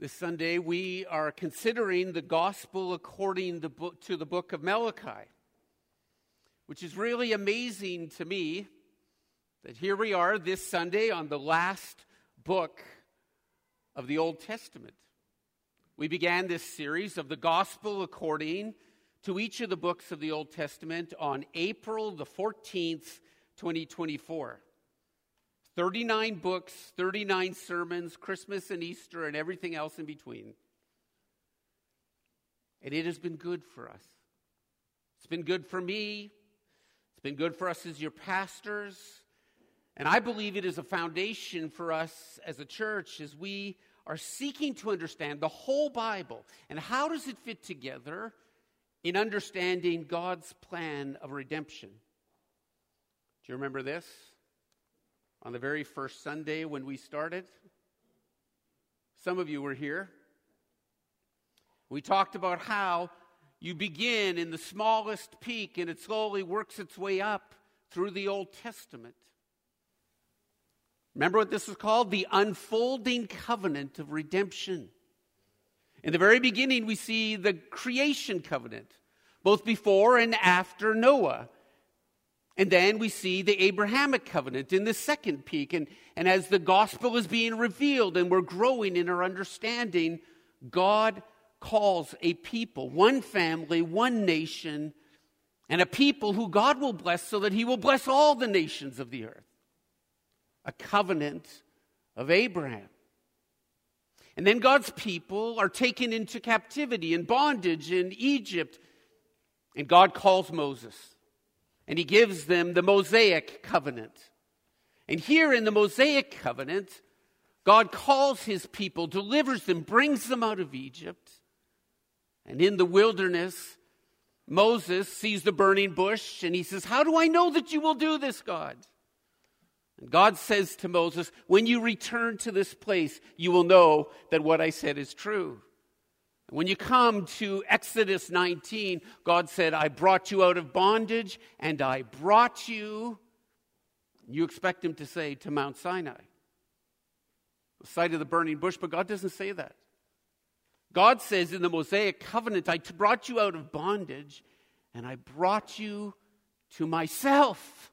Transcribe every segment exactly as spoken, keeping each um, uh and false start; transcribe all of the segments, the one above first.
This Sunday, we are considering the gospel according to the book of Malachi, which is really amazing to me that here we are this Sunday on the last book of the Old Testament. We began this series of the gospel according to each of the books of the Old Testament on April the fourteenth, twenty twenty-four. thirty-nine books, thirty-nine sermons, Christmas and Easter and everything else in between. And it has been good for us. It's been good for me. It's been good for us as your pastors. And I believe it is a foundation for us as a church as we are seeking to understand the whole Bible. And how does it fit together in understanding God's plan of redemption? Do you remember this? On the very first Sunday when we started, some of you were here. We talked about how you begin in the smallest peak and it slowly works its way up through the Old Testament. Remember what this is called? The unfolding covenant of redemption. In the very beginning, we see the creation covenant, both before and after Noah. And then we see the Abrahamic covenant in the second peak. And, and as the gospel is being revealed and we're growing in our understanding, God calls a people, one family, one nation, and a people who God will bless so that he will bless all the nations of the earth. A covenant of Abraham. And then God's people are taken into captivity and bondage in Egypt. And God calls Moses. And he gives them the Mosaic covenant. And here in the Mosaic covenant, God calls his people, delivers them, brings them out of Egypt. And in the wilderness, Moses sees the burning bush and he says, "How do I know that you will do this, God?" And God says to Moses, "When you return to this place, you will know that what I said is true." When you come to Exodus nineteen, God said, "I brought you out of bondage, and I brought you," you expect him to say, "to Mount Sinai," the site of the burning bush, but God doesn't say that. God says in the Mosaic covenant, "I brought you out of bondage, and I brought you to myself."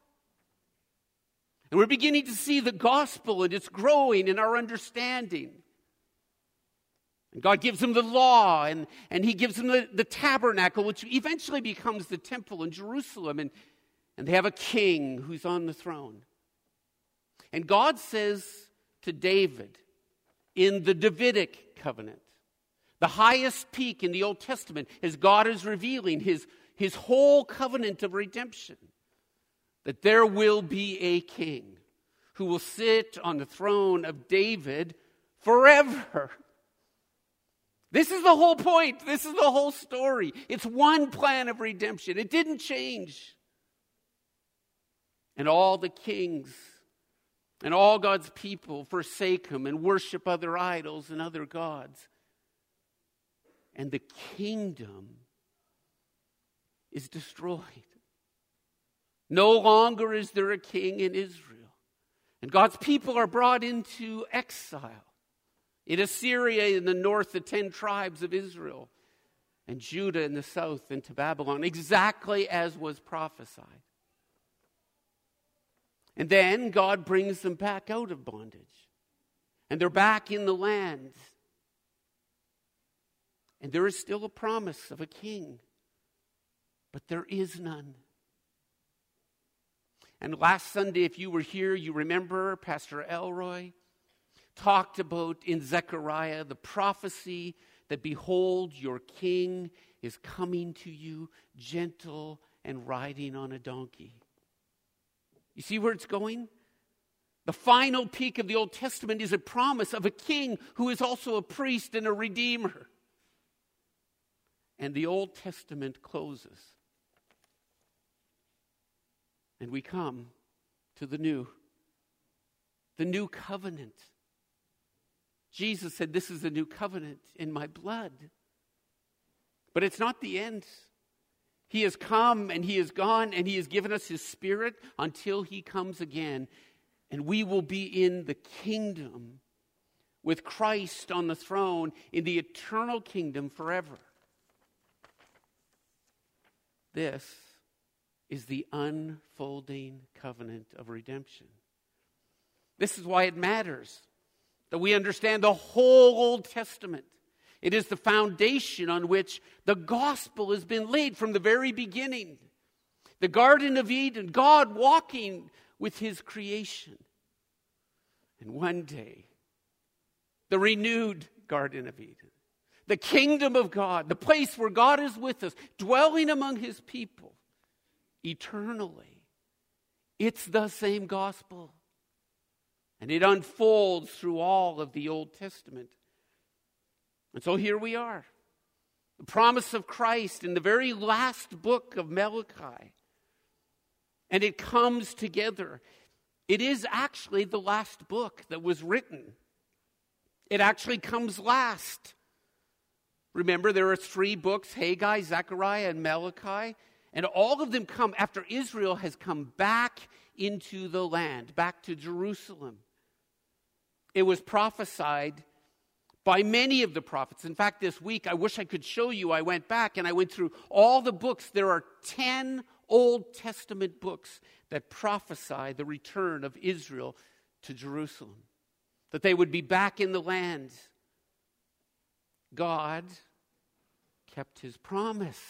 And we're beginning to see the gospel, and it's growing in our understanding. And God gives them the law, and, and he gives them the, the tabernacle, which eventually becomes the temple in Jerusalem. And, and they have a king who's on the throne. And God says to David in the Davidic covenant, the highest peak in the Old Testament, as God is revealing his, his whole covenant of redemption, that there will be a king who will sit on the throne of David forever. This is the whole point. This is the whole story. It's one plan of redemption. It didn't change. And all the kings and all God's people forsake him and worship other idols and other gods. And the kingdom is destroyed. No longer is there a king in Israel. And God's people are brought into exile. In Assyria in the north, the ten tribes of Israel, and Judah in the south into Babylon, exactly as was prophesied. And then God brings them back out of bondage. And they're back in the land. And there is still a promise of a king, but there is none. And last Sunday, if you were here, you remember Pastor Elroy talked about in Zechariah the prophecy that, "Behold, your king is coming to you, gentle and riding on a donkey." You see where it's going? The final peak of the Old Testament is a promise of a king who is also a priest and a redeemer. And the Old Testament closes. And we come to the new, the new covenant. Jesus said, "This is a new covenant in my blood." But it's not the end. He has come and he has gone and he has given us his Spirit until he comes again. And we will be in the kingdom with Christ on the throne in the eternal kingdom forever. This is the unfolding covenant of redemption. This is why it matters that we understand the whole Old Testament. It is the foundation on which the gospel has been laid from the very beginning. The Garden of Eden, God walking with his creation. And one day, the renewed Garden of Eden, the kingdom of God, the place where God is with us, dwelling among his people eternally. It's the same gospel. And it unfolds through all of the Old Testament. And so here we are. The promise of Christ in the very last book of Malachi. And it comes together. It is actually the last book that was written. It actually comes last. Remember, there are three books, Haggai, Zechariah, and Malachi. And all of them come after Israel has come back into the land, back to Jerusalem. It was prophesied by many of the prophets. In fact, this week, I wish I could show you, I went back and I went through all the books. There are ten Old Testament books that prophesy the return of Israel to Jerusalem, that they would be back in the land. God kept his promise.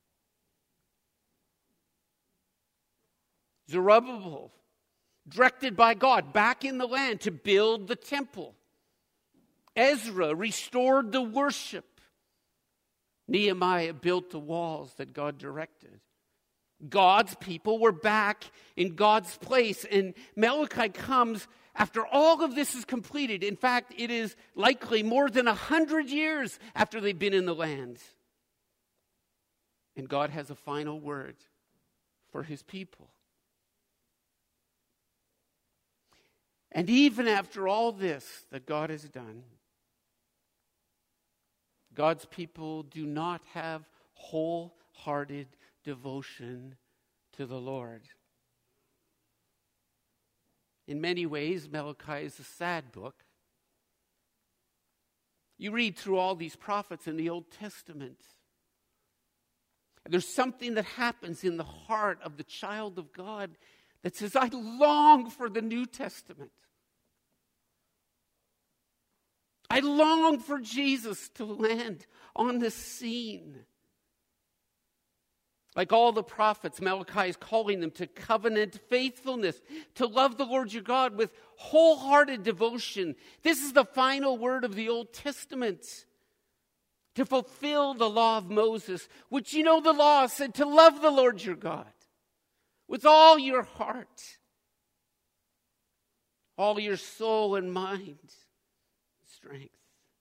Zerubbabel, directed by God, back in the land to build the temple. Ezra restored the worship. Nehemiah built the walls that God directed. God's people were back in God's place. And Malachi comes after all of this is completed. In fact, it is likely more than a hundred years after they've been in the land. And God has a final word for his people. And even after all this that God has done, God's people do not have wholehearted devotion to the Lord. In many ways, Malachi is a sad book. You read through all these prophets in the Old Testament, and there's something that happens in the heart of the child of God that says, I long for the New Testament. I long for Jesus to land on the scene. Like all the prophets, Malachi is calling them to covenant faithfulness, to love the Lord your God with wholehearted devotion. This is the final word of the Old Testament. To fulfill the law of Moses, which you know the law said to love the Lord your God with all your heart, all your soul and mind, strength.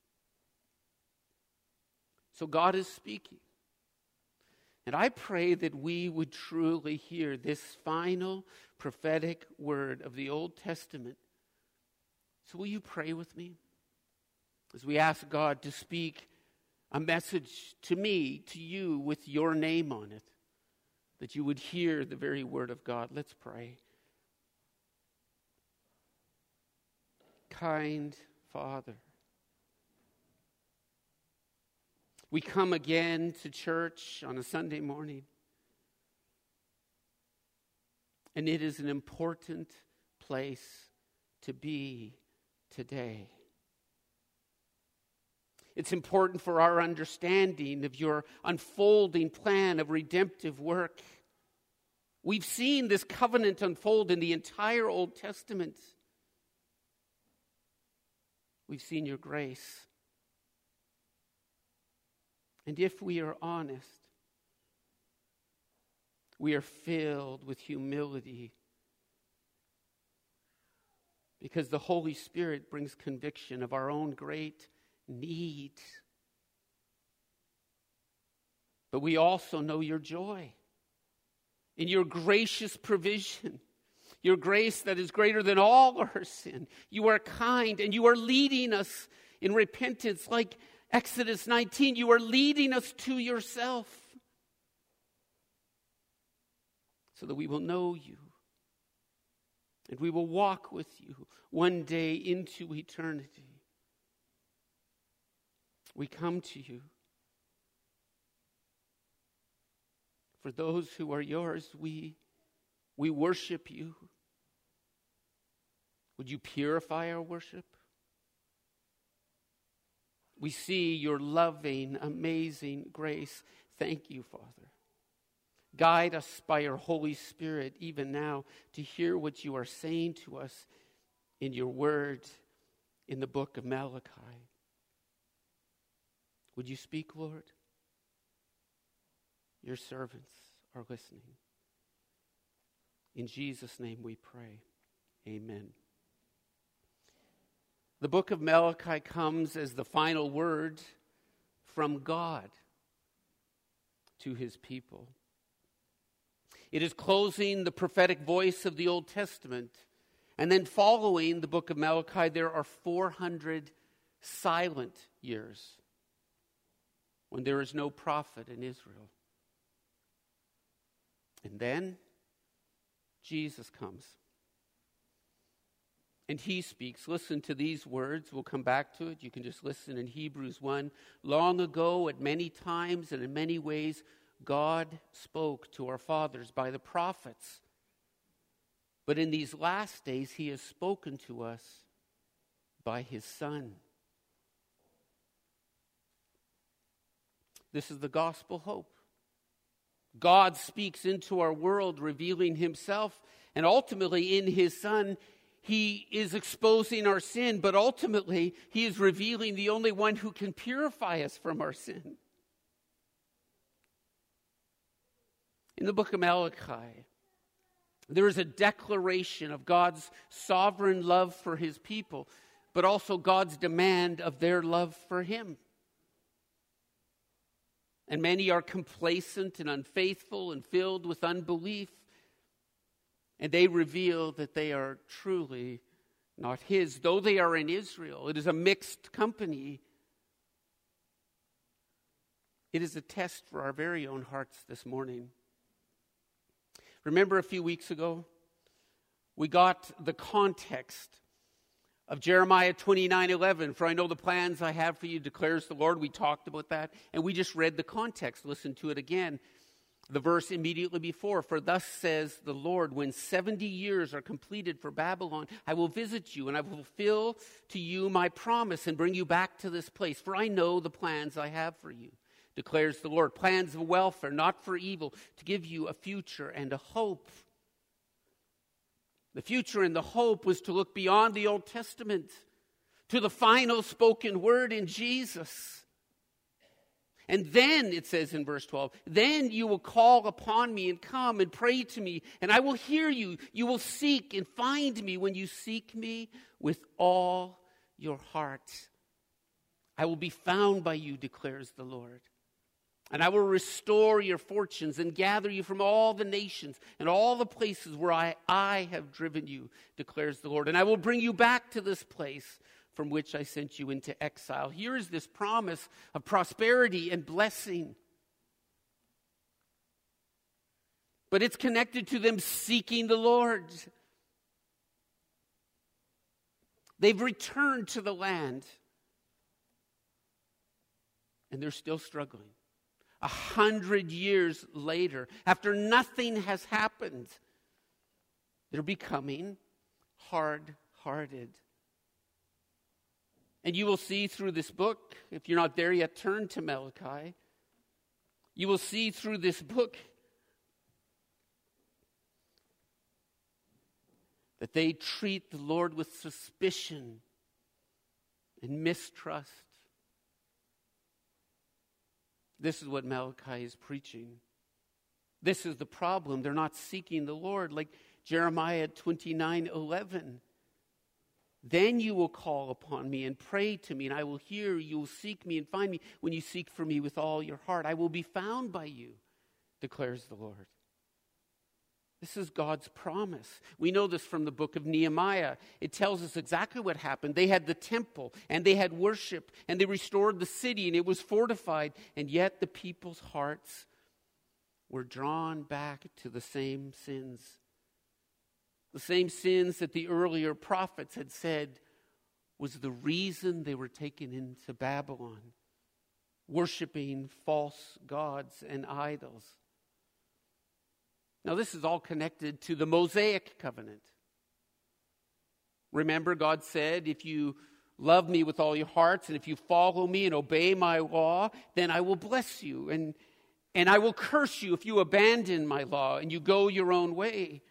So God is speaking. And I pray that we would truly hear this final prophetic word of the Old Testament. So will you pray with me as we ask God to speak a message to me, to you, with your name on it, that you would hear the very word of God. Let's pray. Kind Father, we come again to church on a Sunday morning, and it is an important place to be today. It's important for our understanding of your unfolding plan of redemptive work. We've seen this covenant unfold in the entire Old Testament. We've seen your grace. And if we are honest, we are filled with humility because the Holy Spirit brings conviction of our own great need. But we also know your joy in your gracious provision, your grace that is greater than all our sin. You are kind and you are leading us in repentance like Exodus nineteen, you are leading us to yourself so that we will know you and we will walk with you one day into eternity. We come to you. For those who are yours, we, we worship you. Would you purify our worship? We see your loving, amazing grace. Thank you, Father. Guide us by your Holy Spirit even now to hear what you are saying to us in your word in the book of Malachi. Would you speak, Lord? Your servants are listening. In Jesus' name we pray. Amen. The book of Malachi comes as the final word from God to his people. It is closing the prophetic voice of the Old Testament. And then following the book of Malachi, there are four hundred silent years when there is no prophet in Israel. And then Jesus comes. And he speaks. Listen to these words. We'll come back to it. You can just listen in Hebrews one. Long ago, at many times and in many ways, God spoke to our fathers by the prophets. But in these last days, he has spoken to us by his Son. This is the gospel hope. God speaks into our world, revealing himself, and ultimately in his Son, he is exposing our sin, but ultimately he is revealing the only one who can purify us from our sin. In the book of Malachi, there is a declaration of God's sovereign love for his people, but also God's demand of their love for him. And many are complacent and unfaithful and filled with unbelief. And they reveal that they are truly not his. Though they are in Israel, it is a mixed company. It is a test for our very own hearts this morning. Remember a few weeks ago, we got the context of Jeremiah twenty-nine eleven. For I know the plans I have for you, declares the Lord. We talked about that, and we just read the context. Listen to it again. The verse immediately before. For thus says the Lord, when seventy years are completed for Babylon, I will visit you, and I will fulfill to you my promise and bring you back to this place. For I know the plans I have for you, declares the Lord. Plans of welfare, not for evil, to give you a future and a hope. The future and the hope was to look beyond the Old Testament to the final spoken word in Jesus. And then, it says in verse twelve, then you will call upon me and come and pray to me, and I will hear you. You will seek and find me when you seek me with all your heart. I will be found by you, declares the Lord. And I will restore your fortunes and gather you from all the nations and all the places where I, I have driven you, declares the Lord. And I will bring you back to this place from which I sent you into exile. Here is this promise of prosperity and blessing. But it's connected to them seeking the Lord. They've returned to the land, and they're still struggling. A hundred years later, after nothing has happened, they're becoming hard-hearted. And you will see through this book, if you're not there yet, turn to Malachi. You will see through this book that they treat the Lord with suspicion and mistrust. This is what Malachi is preaching. This is the problem. They're not seeking the Lord, like Jeremiah twenty-nine eleven. Then you will call upon me and pray to me, and I will hear. You will seek me and find me when you seek for me with all your heart. I will be found by you, declares the Lord. This is God's promise. We know this from the book of Nehemiah. It tells us exactly what happened. They had the temple, and they had worship, and they restored the city, and it was fortified. And yet the people's hearts were drawn back to the same sins. The same sins that the earlier prophets had said was the reason they were taken into Babylon. worshiping false gods and idols. Now, this is all connected to the Mosaic covenant. Remember, God said, if you love me with all your hearts, and if you follow me and obey my law, then I will bless you, and, and I will curse you if you abandon my law and you go your own way.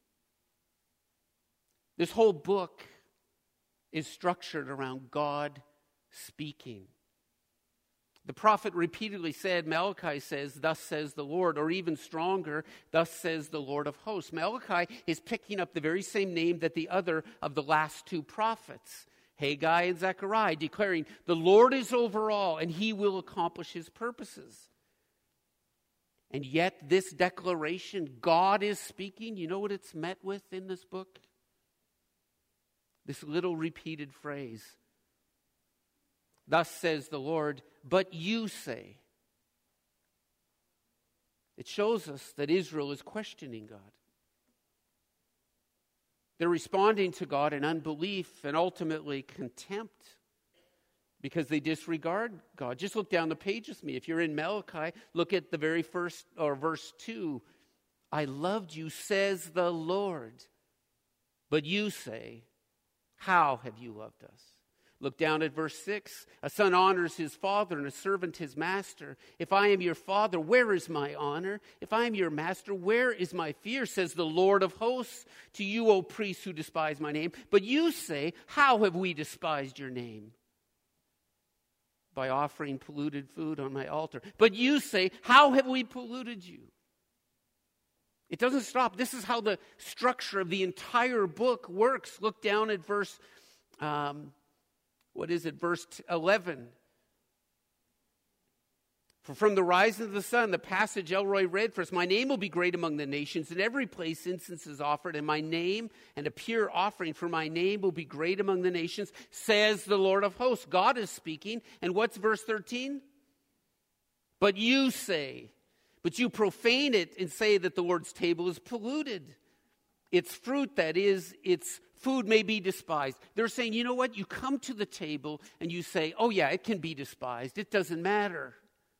This whole book is structured around God speaking. The prophet repeatedly said, Malachi says, thus says the Lord, or even stronger, thus says the Lord of hosts. Malachi is picking up the very same name that the other of the last two prophets, Haggai and Zechariah, declaring, the Lord is over all, and he will accomplish his purposes. And yet this declaration, God is speaking, you know what it's met with in this book? This little repeated phrase, thus says the Lord, but you say. It shows us that Israel is questioning God. They're responding to God in unbelief and ultimately contempt because they disregard God. Just look down the page with me. If you're in Malachi, look at the very first, or verse two. I loved you, says the Lord. But you say, how have you loved us? Look down at verse six. A son honors his father and a servant his master. If I am your father, where is my honor? If I am your master, where is my fear? Says the Lord of hosts to you, O priests who despise my name. But you say, how have we despised your name? By offering polluted food on my altar. But you say, how have we polluted you? It doesn't stop. This is how the structure of the entire book works. Look down at verse um, What is it? Verse eleven. For from the rising of the sun, the passage Elroy read for us, my name will be great among the nations. In every place incense is offered, and my name and a pure offering for my name will be great among the nations, says the Lord of hosts. God is speaking. And what's verse thirteen? But you say, but you profane it and say that the Lord's table is polluted. Its fruit, that is, its food may be despised. They're saying, you know what? You come to the table and you say, oh yeah, it can be despised. It doesn't matter.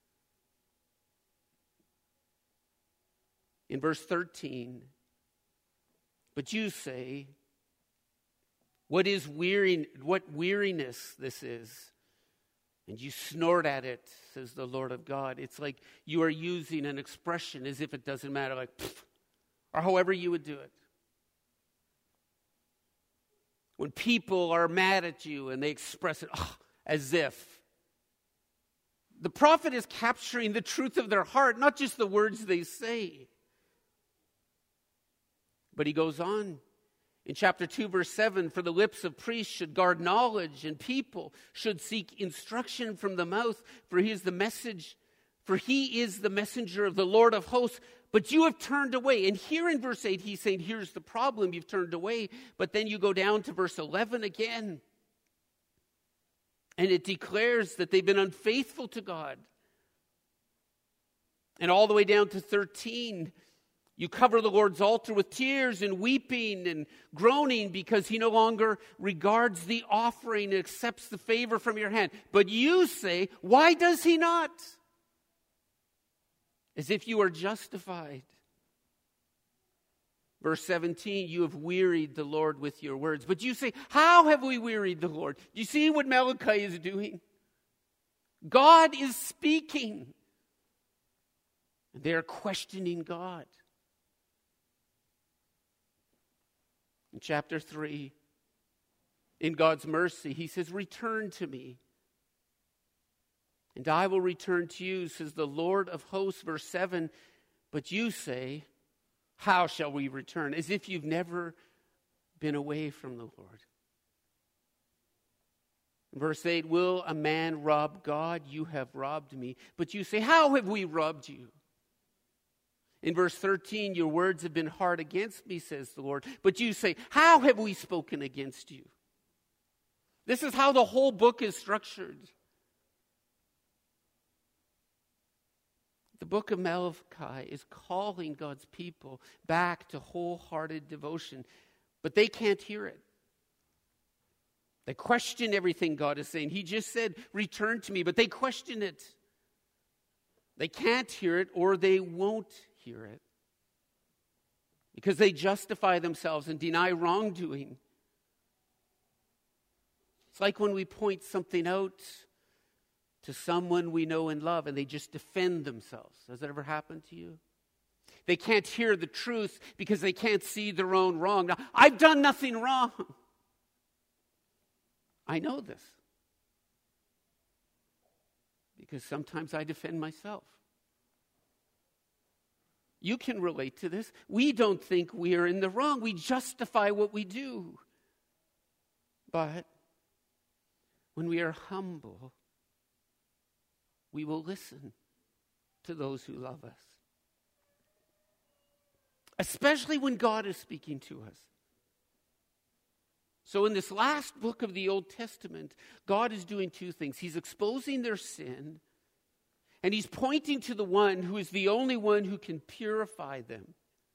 In verse thirteen, but you say, what is weary, what weariness this is? And you snort at it, says the Lord of God. It's like you are using an expression as if it doesn't matter, like, pfft, or however you would do it. When people are mad at you and they express it oh, as if. The prophet is capturing the truth of their heart, not just the words they say. But he goes on in chapter two, verse seven, for the lips of priests should guard knowledge, and people should seek instruction from the mouth, for he is the message, for he is the messenger of the Lord of hosts. But you have turned away. And here in verse eight, he's saying, here's the problem, you've turned away. But then you go down to verse eleven again. And it declares that they've been unfaithful to God. And all the way down to thirteen, you cover the Lord's altar with tears and weeping and groaning because he no longer regards the offering and accepts the favor from your hand. But you say, why does he not? As if you are justified. Verse seventeen, you have wearied the Lord with your words. But you say, how have we wearied the Lord? Do you see what Malachi is doing? God is speaking. And they are questioning God. In chapter three, in God's mercy, he says, return to me. And I will return to you, says the Lord of hosts, verse seven. But you say, how shall we return? As if you've never been away from the Lord. Verse eight, will a man rob God? You have robbed me. But you say, how have we robbed you? In verse thirteen, your words have been hard against me, says the Lord. But you say, how have we spoken against you? This is how the whole book is structured. The book of Malachi is calling God's people back to wholehearted devotion, but they can't hear it. They question everything God is saying. He just said, return to me, but they question it. They can't hear it or they won't hear it because they justify themselves and deny wrongdoing. It's like when we point something out to someone we know and love and they just defend themselves. Has that ever happened to you? They can't hear the truth because they can't see their own wrong. Now, I've done nothing wrong. I know this. Because sometimes I defend myself. You can relate to this. We don't think we are in the wrong. We justify what we do. But when we are humble, we will listen to those who love us. Especially when God is speaking to us. So in this last book of the Old Testament, God is doing two things. He's exposing their sin, and he's pointing to the one who is the only one who can purify them.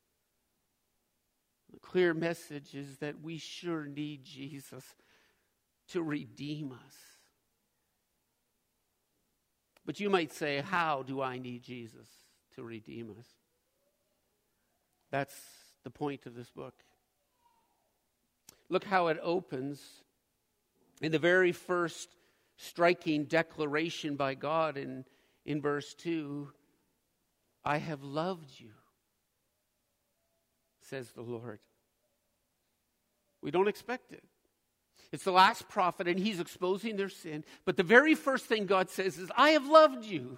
The clear message is that we sure need Jesus to redeem us. But you might say, how do I need Jesus to redeem us? That's the point of this book. Look how it opens in the very first striking declaration by God in, in verse two. I have loved you, says the Lord. We don't expect it. It's the last prophet and he's exposing their sin. But the very first thing God says is, I have loved you.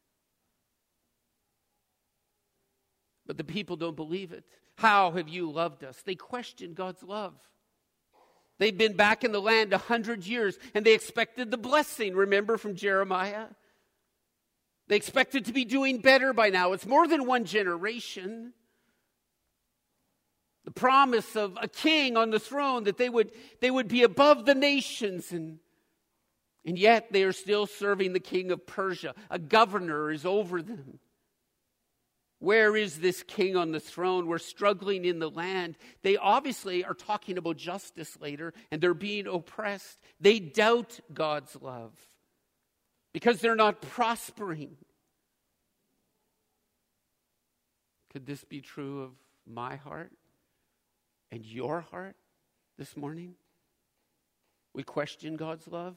But the people don't believe it. How have you loved us? They question God's love. They've been back in the land a hundred years and they expected the blessing, remember from Jeremiah? They expected to be doing better by now. It's more than one generation. The promise of a king on the throne, that they would, they would be above the nations. And, and yet they are still serving the king of Persia. A governor is over them. Where is this king on the throne? We're struggling in the land. They obviously are talking about justice later, and they're being oppressed. They doubt God's love because they're not prospering. Could this be true of my heart and your heart this morning? We question God's love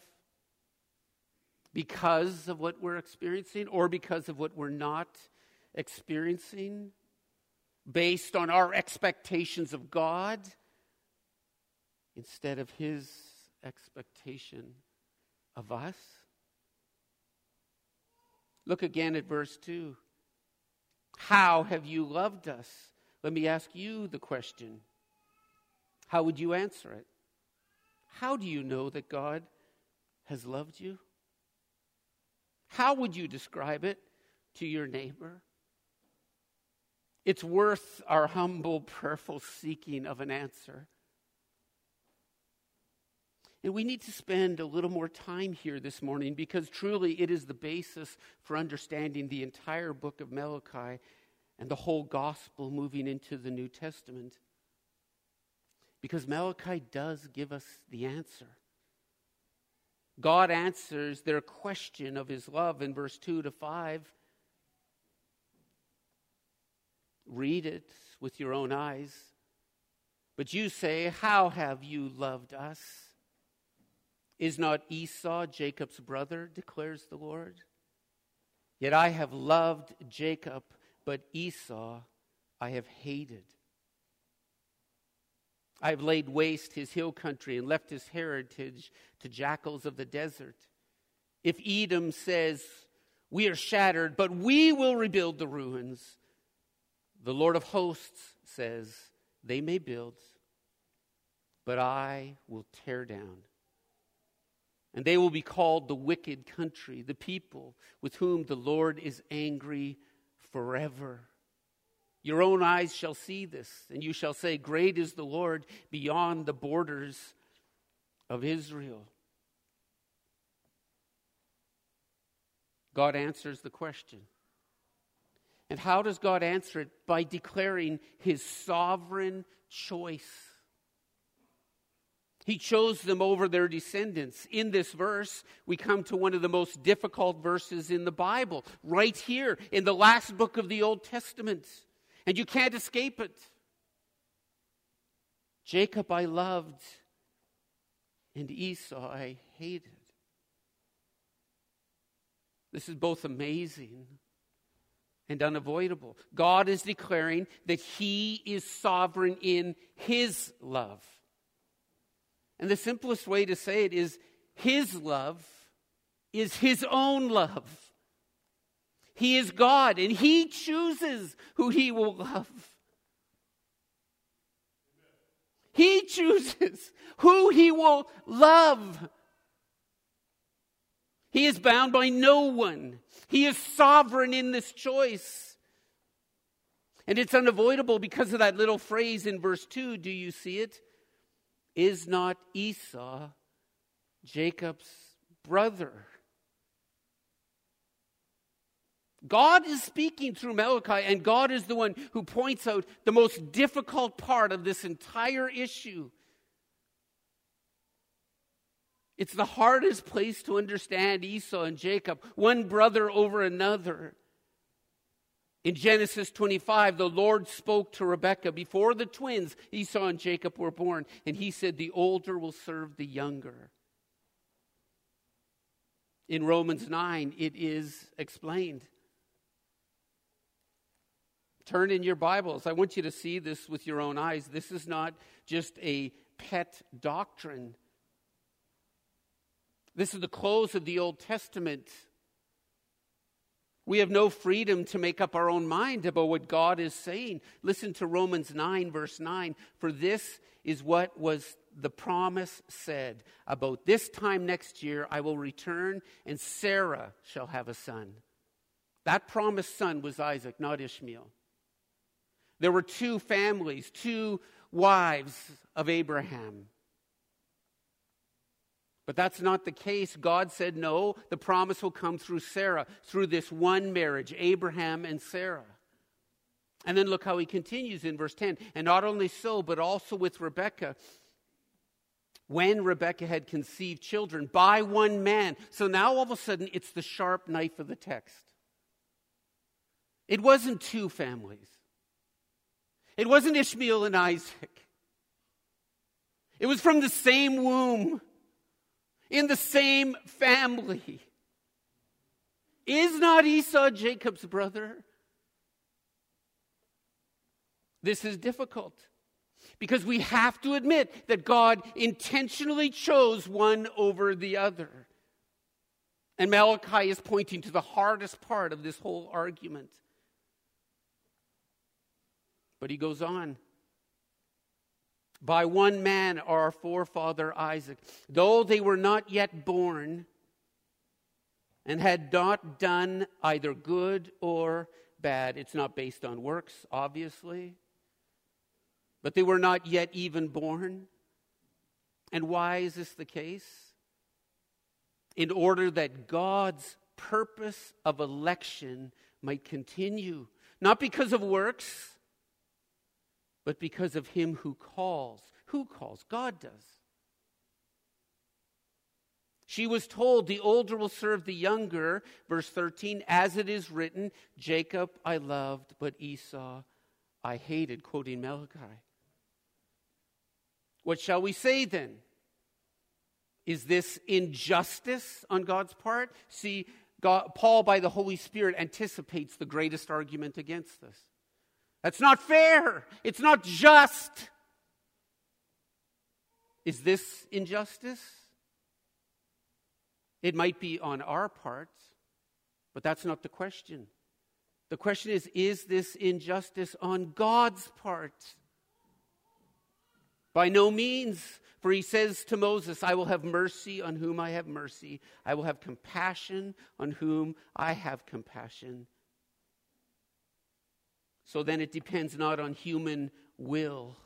because of what we're experiencing or because of what we're not experiencing, based on our expectations of God instead of his expectation of us. Look again at verse two. How have you loved us? Let me ask you the question. How would you answer it? How do you know that God has loved you? How would you describe it to your neighbor? It's worth our humble, prayerful seeking of an answer. And we need to spend a little more time here this morning because truly it is the basis for understanding the entire book of Malachi and the whole gospel moving into the New Testament. Because Malachi does give us the answer. God answers their question of his love in verse two to five. Read it with your own eyes. But you say, how have you loved us? Is not Esau Jacob's brother, declares the Lord? Yet I have loved Jacob, but Esau I have hated. I have laid waste his hill country and left his heritage to jackals of the desert. If Edom says, we are shattered, but we will rebuild the ruins, the Lord of hosts says, they may build, but I will tear down. And they will be called the wicked country, the people with whom the Lord is angry forever. Your own eyes shall see this, and you shall say, great is the Lord beyond the borders of Israel. God answers the question. And how does God answer it? By declaring his sovereign choice. He chose them over their descendants. In this verse, we come to one of the most difficult verses in the Bible, right here in the last book of the Old Testament. And you can't escape it. Jacob I loved, and Esau I hated. This is both amazing and unavoidable. God is declaring that He is sovereign in His love. And the simplest way to say it is His love is His own love. He is God, and He chooses who He will love. He chooses who He will love. He is bound by no one. He is sovereign in this choice. And it's unavoidable because of that little phrase in verse two. Do you see it? Is not Esau Jacob's brother? God is speaking through Malachi, and God is the one who points out the most difficult part of this entire issue. It's the hardest place to understand Esau and Jacob, one brother over another. In Genesis twenty-five, the Lord spoke to Rebekah before the twins, Esau and Jacob, were born. And He said, the older will serve the younger. In Romans nine, it is explained. Turn in your Bibles. I want you to see this with your own eyes. This is not just a pet doctrine. This is the close of the Old Testament. We have no freedom to make up our own mind about what God is saying. Listen to Romans nine, verse nine. For this is what was the promise said. About this time next year I will return, and Sarah shall have a son. That promised son was Isaac, not Ishmael. There were two families, two wives of Abraham. But that's not the case. God said, no, the promise will come through Sarah, through this one marriage, Abraham and Sarah. And then look how he continues in verse ten. And not only so, but also with Rebekah, when Rebekah had conceived children by one man. So now all of a sudden, it's the sharp knife of the text. It wasn't two families. It wasn't Ishmael and Isaac. It was from the same womb, in the same family. Is not Esau Jacob's brother? This is difficult because we have to admit that God intentionally chose one over the other. And Malachi is pointing to the hardest part of this whole argument. But he goes on. By one man, our forefather Isaac, though they were not yet born and had not done either good or bad. It's not based on works, obviously. But they were not yet even born. And why is this the case? In order that God's purpose of election might continue. Not because of works, but because of him who calls. Who calls? God does. She was told, the older will serve the younger. Verse thirteen, as it is written, Jacob I loved, but Esau I hated. Quoting Malachi. What shall we say then? Is this injustice on God's part? See, God, Paul, by the Holy Spirit, anticipates the greatest argument against this. That's not fair. It's not just. Is this injustice? It might be on our part, but that's not the question. The question is, is this injustice on God's part? By no means, for he says to Moses, I will have mercy on whom I have mercy. I will have compassion on whom I have compassion. So then it depends not on human will.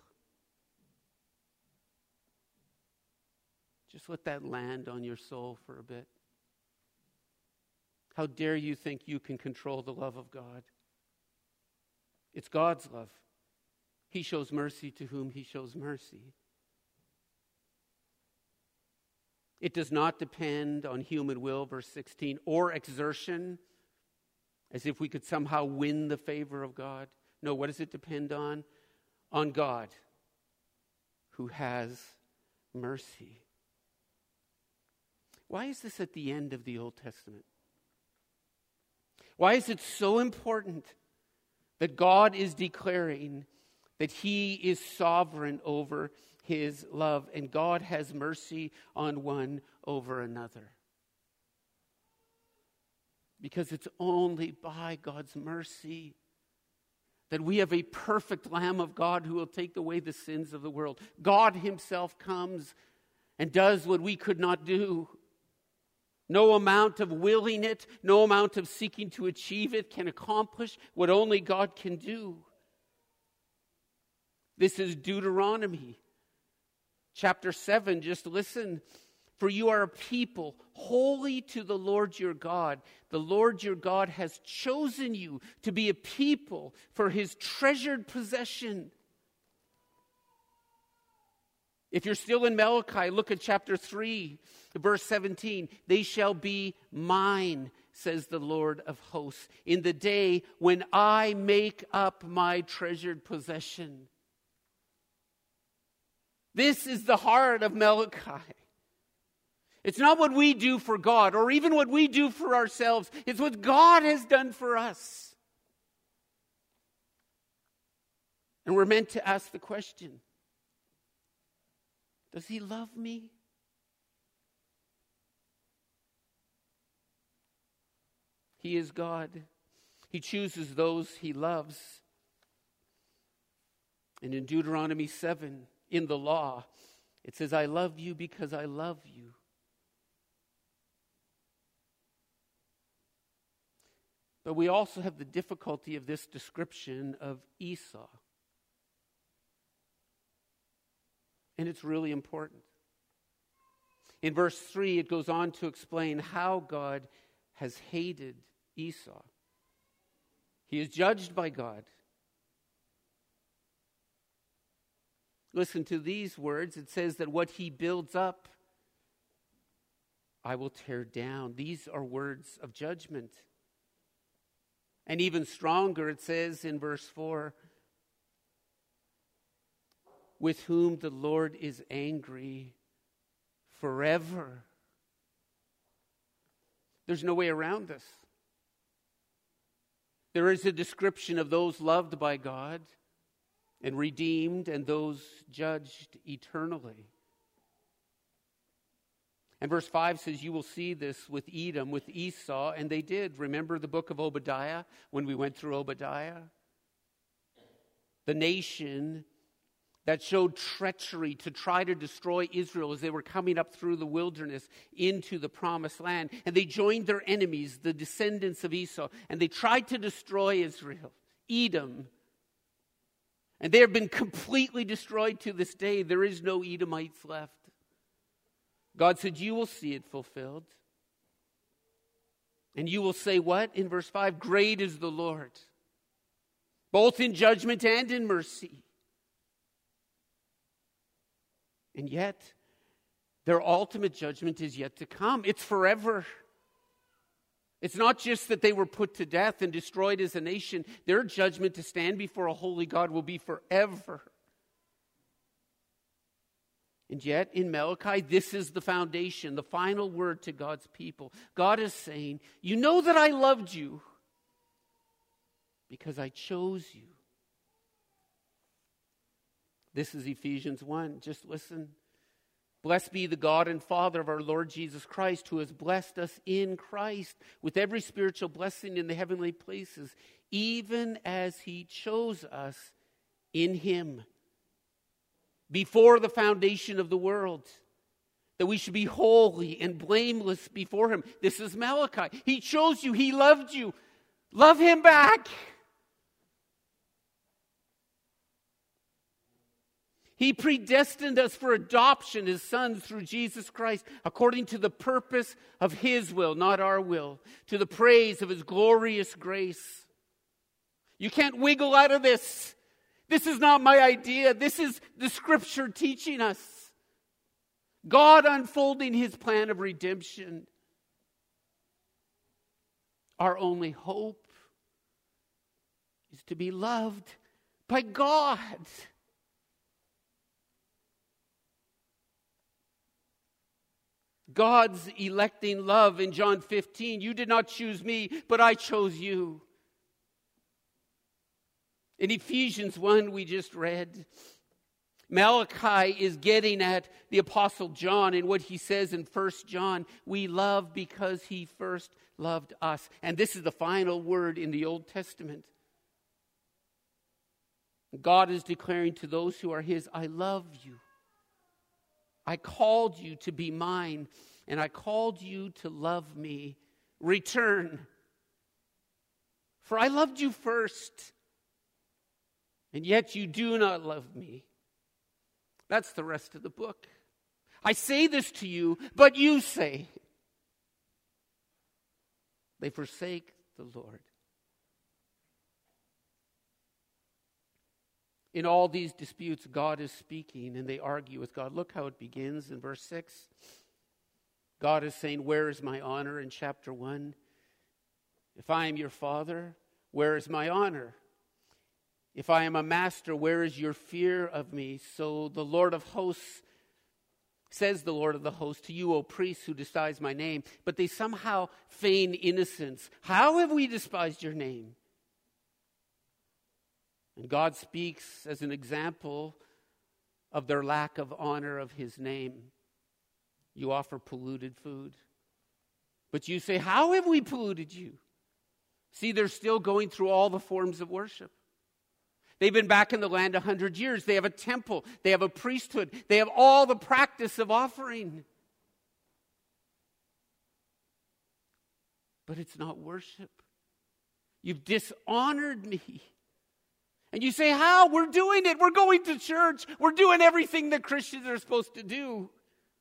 Just let that land on your soul for a bit. How dare you think you can control the love of God? It's God's love. He shows mercy to whom he shows mercy. It does not depend on human will, verse sixteen, or exertion, as if we could somehow win the favor of God. No, what does it depend on? On God, who has mercy. Why is this at the end of the Old Testament? Why is it so important that God is declaring that He is sovereign over His love, and God has mercy on one over another? Because it's only by God's mercy that we have a perfect Lamb of God who will take away the sins of the world. God Himself comes and does what we could not do. No amount of willing it, no amount of seeking to achieve it can accomplish what only God can do. This is Deuteronomy chapter seven. Just listen. For you are a people holy to the Lord your God. The Lord your God has chosen you to be a people for His treasured possession. If you're still in Malachi, look at chapter three, verse seventeen. They shall be mine, says the Lord of hosts, in the day when I make up my treasured possession. This is the heart of Malachi. It's not what we do for God or even what we do for ourselves. It's what God has done for us. And we're meant to ask the question, does He love me? He is God. He chooses those He loves. And in Deuteronomy seven, in the law, it says, I love you because I love you. But we also have the difficulty of this description of Esau. And it's really important. In verse three, it goes on to explain how God has hated Esau. He is judged by God. Listen to these words. It says that what he builds up, I will tear down. These are words of judgment. And even stronger, it says in verse four, with whom the Lord is angry forever. There's no way around this. There is a description of those loved by God and redeemed and those judged eternally. And verse five says, you will see this with Edom, with Esau, and they did. Remember the book of Obadiah, when we went through Obadiah? The nation that showed treachery to try to destroy Israel as they were coming up through the wilderness into the promised land. And they joined their enemies, the descendants of Esau, and they tried to destroy Israel, Edom. And they have been completely destroyed to this day. There is no Edomites left. God said, you will see it fulfilled. And you will say what? In verse five, great is the Lord, both in judgment and in mercy. And yet, their ultimate judgment is yet to come. It's forever. It's not just that they were put to death and destroyed as a nation. Their judgment to stand before a holy God will be forever. And yet, in Malachi, this is the foundation, the final word to God's people. God is saying, you know that I loved you because I chose you. This is Ephesians one. Just listen. Blessed be the God and Father of our Lord Jesus Christ, who has blessed us in Christ with every spiritual blessing in the heavenly places, even as He chose us in Him before the foundation of the world, that we should be holy and blameless before Him. This is Malachi. He chose you. He loved you. Love Him back. He predestined us for adoption as sons through Jesus Christ, according to the purpose of His will, not our will, to the praise of His glorious grace. You can't wiggle out of this. This is not my idea. This is the Scripture teaching us. God unfolding his plan of redemption. Our only hope is to be loved by God. God's electing love in John fifteen. You did not choose me, but I chose you. In Ephesians one, we just read, Malachi is getting at the Apostle John and what he says in First John. We love because he first loved us. And this is the final word in the Old Testament. God is declaring to those who are his, I love you. I called you to be mine, and I called you to love me. Return. For I loved you first, and yet you do not love me. That's the rest of the book. I say this to you, but you say, they forsake the Lord. In all these disputes, God is speaking, and they argue with God. Look how it begins in verse six. God is saying, where is my honor in chapter one? If I am your father, where is my honor? If I am a master, where is your fear of me? So the Lord of hosts, says the Lord of the hosts, to you, O priests who despise my name, but they somehow feign innocence. How have we despised your name? And God speaks as an example of their lack of honor of his name. You offer polluted food. But you say, how have we polluted you? See, they're still going through all the forms of worship. They've been back in the land a hundred years. They have a temple. They have a priesthood. They have all the practice of offering. But it's not worship. You've dishonored me. And you say, how? We're doing it. We're going to church. We're doing everything that Christians are supposed to do.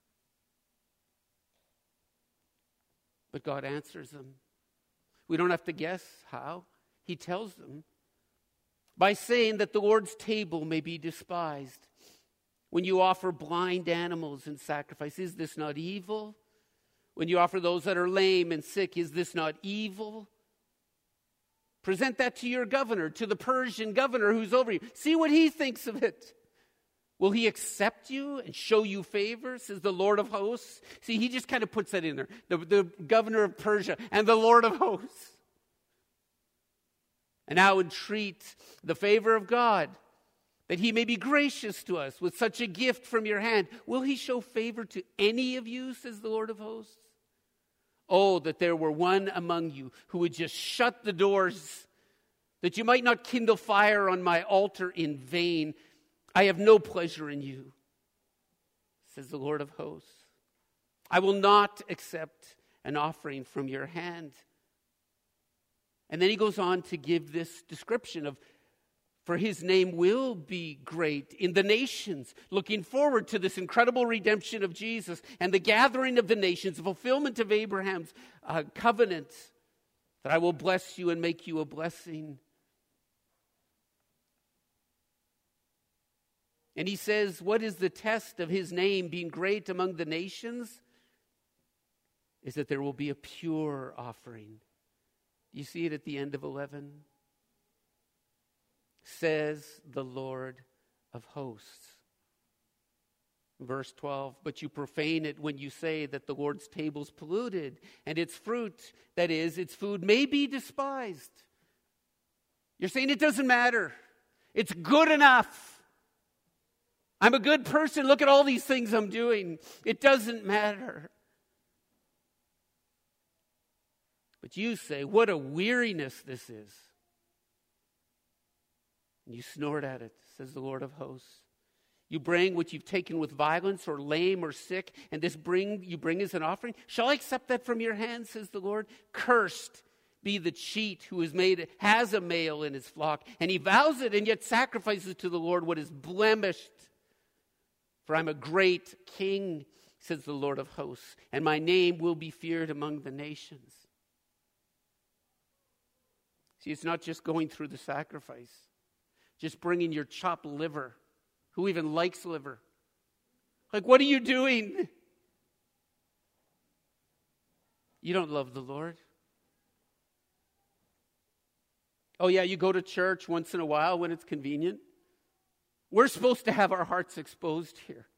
But God answers them. We don't have to guess how. He tells them. By saying that the Lord's table may be despised. When you offer blind animals in sacrifice, is this not evil? When you offer those that are lame and sick, is this not evil? Present that to your governor, to the Persian governor who's over you. See what he thinks of it. Will he accept you and show you favor, says the Lord of hosts? See, he just kind of puts that in there. The, the governor of Persia and the Lord of hosts. And now entreat the favor of God, that he may be gracious to us with such a gift from your hand. Will he show favor to any of you, says the Lord of hosts? Oh, that there were one among you who would just shut the doors, that you might not kindle fire on my altar in vain. I have no pleasure in you, says the Lord of hosts. I will not accept an offering from your hand. And then he goes on to give this description of, for his name will be great in the nations, looking forward to this incredible redemption of Jesus and the gathering of the nations, the fulfillment of Abraham's uh, covenant, that I will bless you and make you a blessing. And he says, what is the test of his name being great among the nations? Is that there will be a pure offering. You see it at the end of eleven. Says the Lord of hosts. Verse twelve, but you profane it when you say that the Lord's table is polluted, and its fruit, that is, its food, may be despised. You're saying it doesn't matter. It's good enough. I'm a good person. Look at all these things I'm doing. It doesn't matter. But you say, what a weariness this is. And you snort at it, says the Lord of hosts. You bring what you've taken with violence or lame or sick, and this bring you bring as an offering. Shall I accept that from your hand, says the Lord? Cursed be the cheat who is made, has a male in his flock, and he vows it and yet sacrifices to the Lord what is blemished. For I'm a great king, says the Lord of hosts, and my name will be feared among the nations. See, it's not just going through the sacrifice, just bringing your chopped liver. Who even likes liver? Like, what are you doing? You don't love the Lord. Oh yeah, you go to church once in a while when it's convenient. We're supposed to have our hearts exposed here.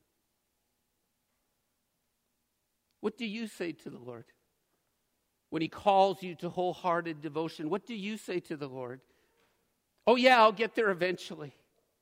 What do you say to the Lord? When he calls you to wholehearted devotion, what do you say to the Lord? Oh yeah, I'll get there eventually.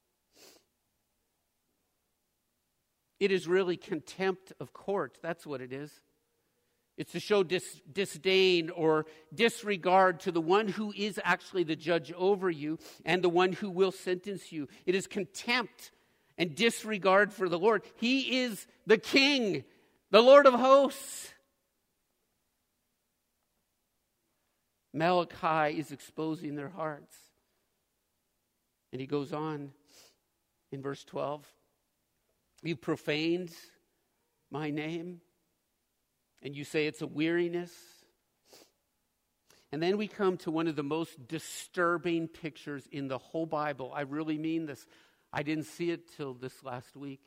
It is really contempt of court. That's what it is. It's to show dis- disdain or disregard to the one who is actually the judge over you and the one who will sentence you. It is contempt and disregard for the Lord. He is the King, the Lord of hosts. Malachi is exposing their hearts. And he goes on in verse twelve. You profaned my name, and you say it's a weariness. And then we come to one of the most disturbing pictures in the whole Bible. I really mean this. I didn't see it till this last week.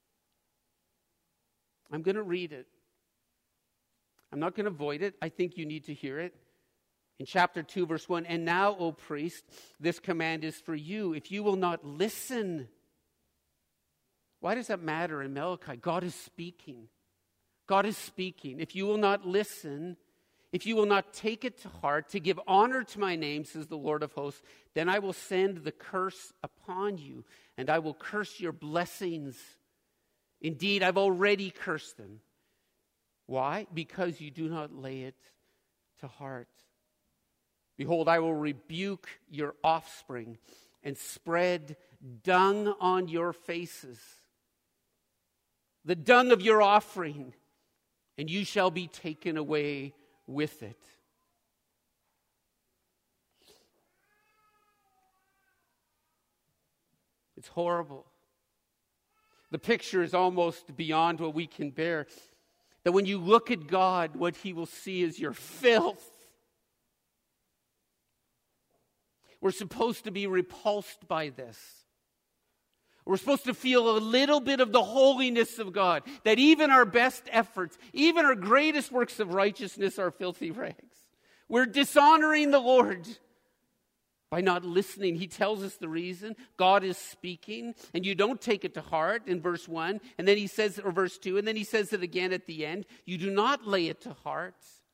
I'm going to read it. I'm not going to avoid it. I think you need to hear it. In chapter two, verse one, and now, O priest, this command is for you. If you will not listen. Why does that matter in Malachi? God is speaking. God is speaking. If you will not listen, if you will not take it to heart to give honor to my name, says the Lord of hosts, then I will send the curse upon you, and I will curse your blessings. Indeed, I've already cursed them. Why? Because you do not lay it to heart. Behold, I will rebuke your offspring and spread dung on your faces, the dung of your offering, and you shall be taken away with it. It's horrible. The picture is almost beyond what we can bear. That when you look at God, what he will see is your filth. We're supposed to be repulsed by this. We're supposed to feel a little bit of the holiness of God. That even our best efforts, even our greatest works of righteousness are filthy rags. We're dishonoring the Lord by not listening. He tells us the reason. God is speaking, and you don't take it to heart in verse one. And then he says, or verse two, and then he says it again at the end. You do not lay it to heart.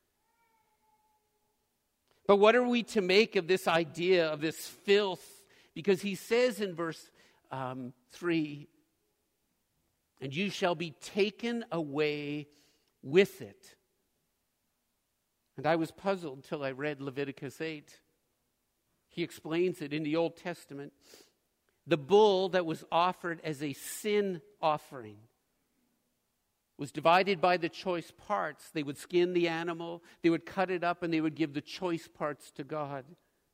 But what are we to make of this idea of this filth? Because he says in verse um, three, and you shall be taken away with it. And I was puzzled until I read Leviticus eight. He explains it in the Old Testament. The bull that was offered as a sin offering was divided by the choice parts. They would skin the animal, they would cut it up, and they would give the choice parts to God.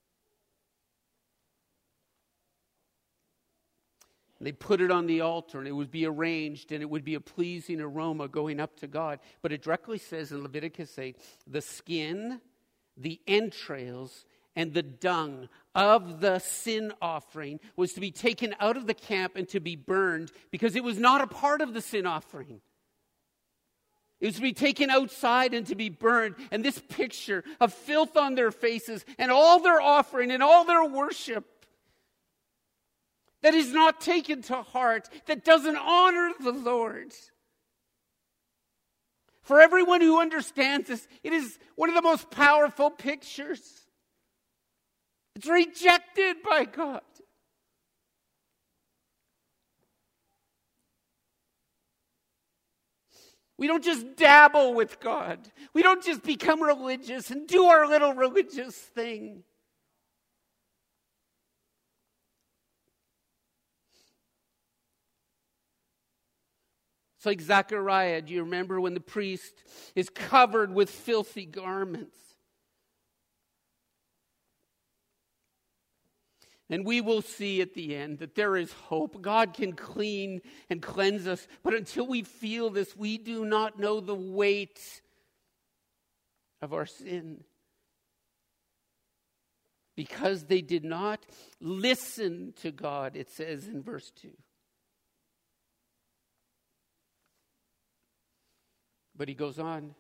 And they put it on the altar, and it would be arranged, and it would be a pleasing aroma going up to God. But it directly says in Leviticus eight, the skin, the entrails, and the dung of the sin offering was to be taken out of the camp and to be burned because it was not a part of the sin offering. It was to be taken outside and to be burned. And this picture of filth on their faces and all their offering and all their worship that is not taken to heart, that doesn't honor the Lord. For everyone who understands this, it is one of the most powerful pictures. It's rejected by God. We don't just dabble with God. We don't just become religious and do our little religious thing. It's like Zechariah. Do you remember when the priest is covered with filthy garments? And we will see at the end that there is hope. God can clean and cleanse us. But until we feel this, we do not know the weight of our sin. Because they did not listen to God, it says in verse two. But he goes on.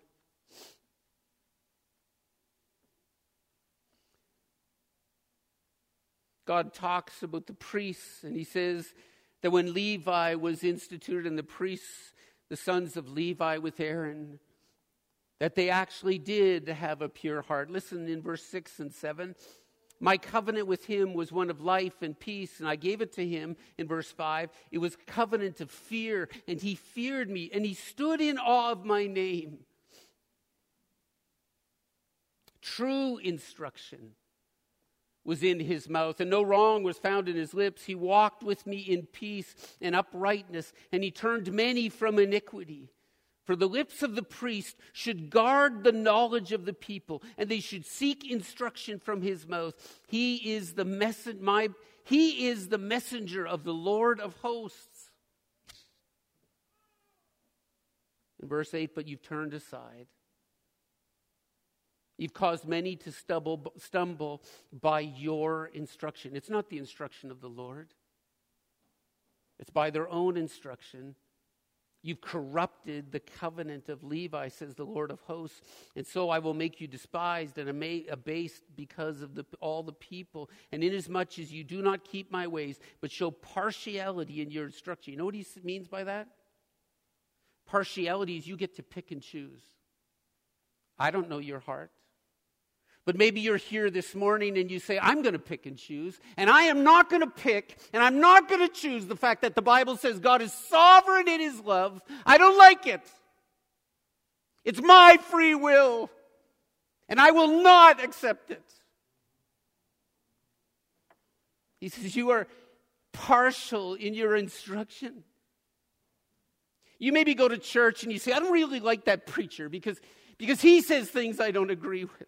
God talks about the priests, and he says that when Levi was instituted and the priests, the sons of Levi with Aaron, that they actually did have a pure heart. Listen in verse six and seven. My covenant with him was one of life and peace, and I gave it to him in verse five. It was covenant of fear, and he feared me, and he stood in awe of my name. True instruction was in his mouth, and no wrong was found in his lips. He walked with me in peace and uprightness, and he turned many from iniquity. For the lips of the priest should guard the knowledge of the people, and they should seek instruction from his mouth. He is the mess- my, he is the messenger of the Lord of hosts. In verse eight, but you've turned aside. You've caused many to stumble, stumble by your instruction. It's not the instruction of the Lord. It's by their own instruction. You've corrupted the covenant of Levi, says the Lord of hosts. And so I will make you despised and abased because of the, all the people. And inasmuch as you do not keep my ways, but show partiality in your instruction. You know what he means by that? Partiality is you get to pick and choose. I don't know your heart. But maybe you're here this morning and you say, I'm going to pick and choose, and I am not going to pick, and I'm not going to choose the fact that the Bible says God is sovereign in his love. I don't like it. It's my free will, and I will not accept it. He says, you are partial in your instruction. You maybe go to church and you say, I don't really like that preacher because, because he says things I don't agree with.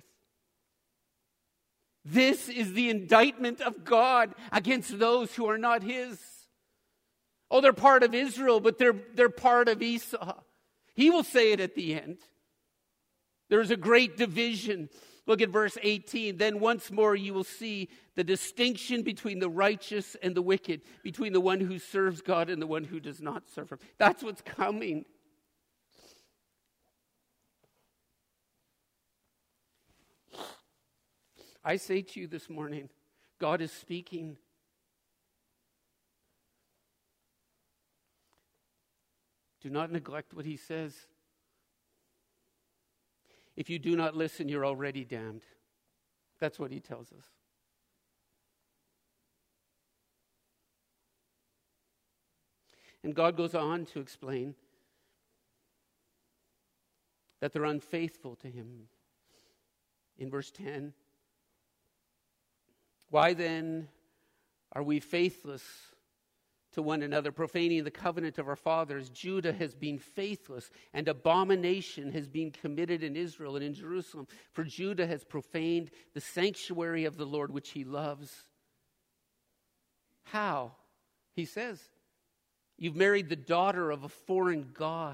This is the indictment of God against those who are not his. Oh, they're part of Israel, but they're, they're part of Esau. He will say it at the end. There's a great division. Look at verse eighteen. Then once more you will see the distinction between the righteous and the wicked, between the one who serves God and the one who does not serve him. That's what's coming. I say to you this morning, God is speaking. Do not neglect what he says. If you do not listen, you're already damned. That's what he tells us. And God goes on to explain that they're unfaithful to him. In verse ten, why then are we faithless to one another, profaning the covenant of our fathers? Judah has been faithless, and abomination has been committed in Israel and in Jerusalem. For Judah has profaned the sanctuary of the Lord, which he loves. How? He says, you've married the daughter of a foreign god.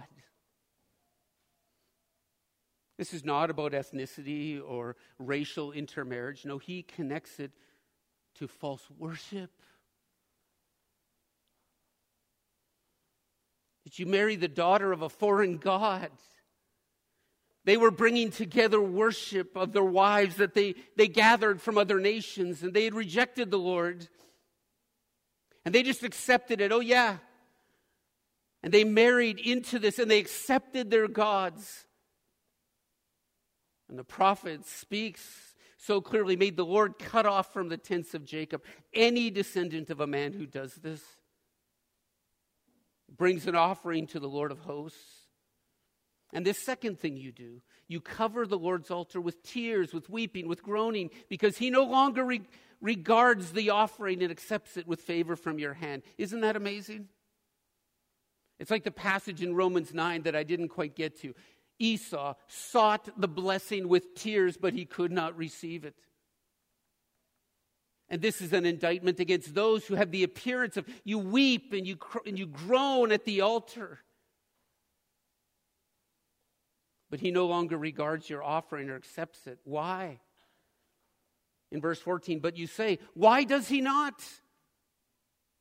This is not about ethnicity or racial intermarriage. No, he connects it to false worship. Did you marry the daughter of a foreign god? They were bringing together worship of their wives that they, they gathered from other nations, and they had rejected the Lord. And they just accepted it. Oh, yeah. And they married into this, and they accepted their gods. And the prophet speaks so clearly, made the Lord cut off from the tents of Jacob any descendant of a man who does this. Brings an offering to the Lord of hosts. And this second thing you do, you cover the Lord's altar with tears, with weeping, with groaning, because he no longer re- regards the offering and accepts it with favor from your hand. Isn't that amazing? It's like the passage in Romans nine that I didn't quite get to. Esau sought the blessing with tears, but he could not receive it. And this is an indictment against those who have the appearance of, you weep and you, and you groan at the altar. But he no longer regards your offering or accepts it. Why? In verse fourteen, but you say, why does he not?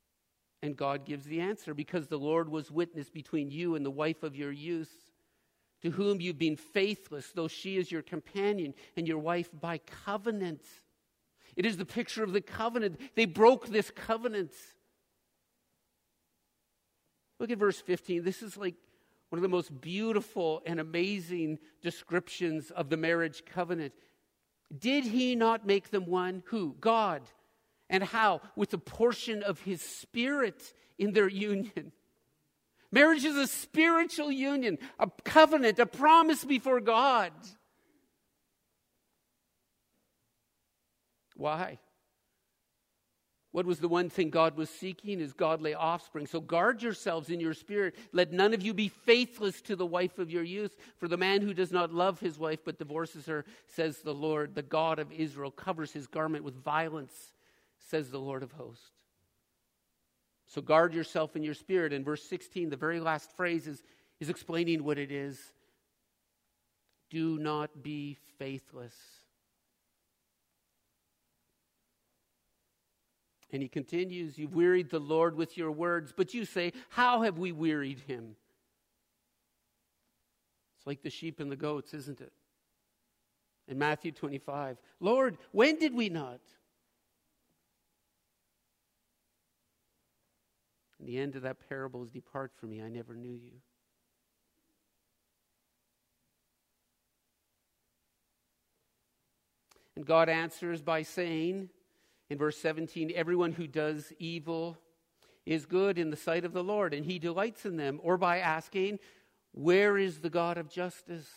And God gives the answer, because the Lord was witness between you and the wife of your youth, to whom you've been faithless, though she is your companion and your wife by covenant. It is the picture of the covenant. They broke this covenant. Look at verse fifteen. This is like one of the most beautiful and amazing descriptions of the marriage covenant. Did he not make them one? Who? God. And how? With a portion of his Spirit in their union. Marriage is a spiritual union, a covenant, a promise before God. Why? What was the one thing God was seeking? Is godly offspring. So guard yourselves in your spirit. Let none of you be faithless to the wife of your youth. For the man who does not love his wife but divorces her, says the Lord, the God of Israel, covers his garment with violence, says the Lord of hosts. So guard yourself in your spirit. In verse sixteen, the very last phrase is, is explaining what it is. Do not be faithless. And he continues, you've wearied the Lord with your words, but you say, how have we wearied him? It's like the sheep and the goats, isn't it? In Matthew twenty-five, Lord, when did we not? And the end of that parable is, depart from me, I never knew you. And God answers by saying, in verse seventeen, everyone who does evil is good in the sight of the Lord, and he delights in them. Or by asking, where is the God of justice?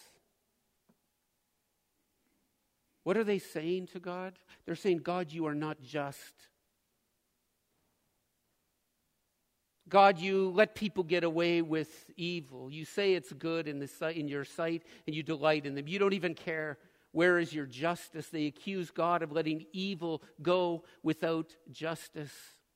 What are they saying to God? They're saying, God, you are not just. God, you let people get away with evil. You say it's good in, the sight, in your sight, and you delight in them. You don't even care. Where is your justice? They accuse God of letting evil go without justice.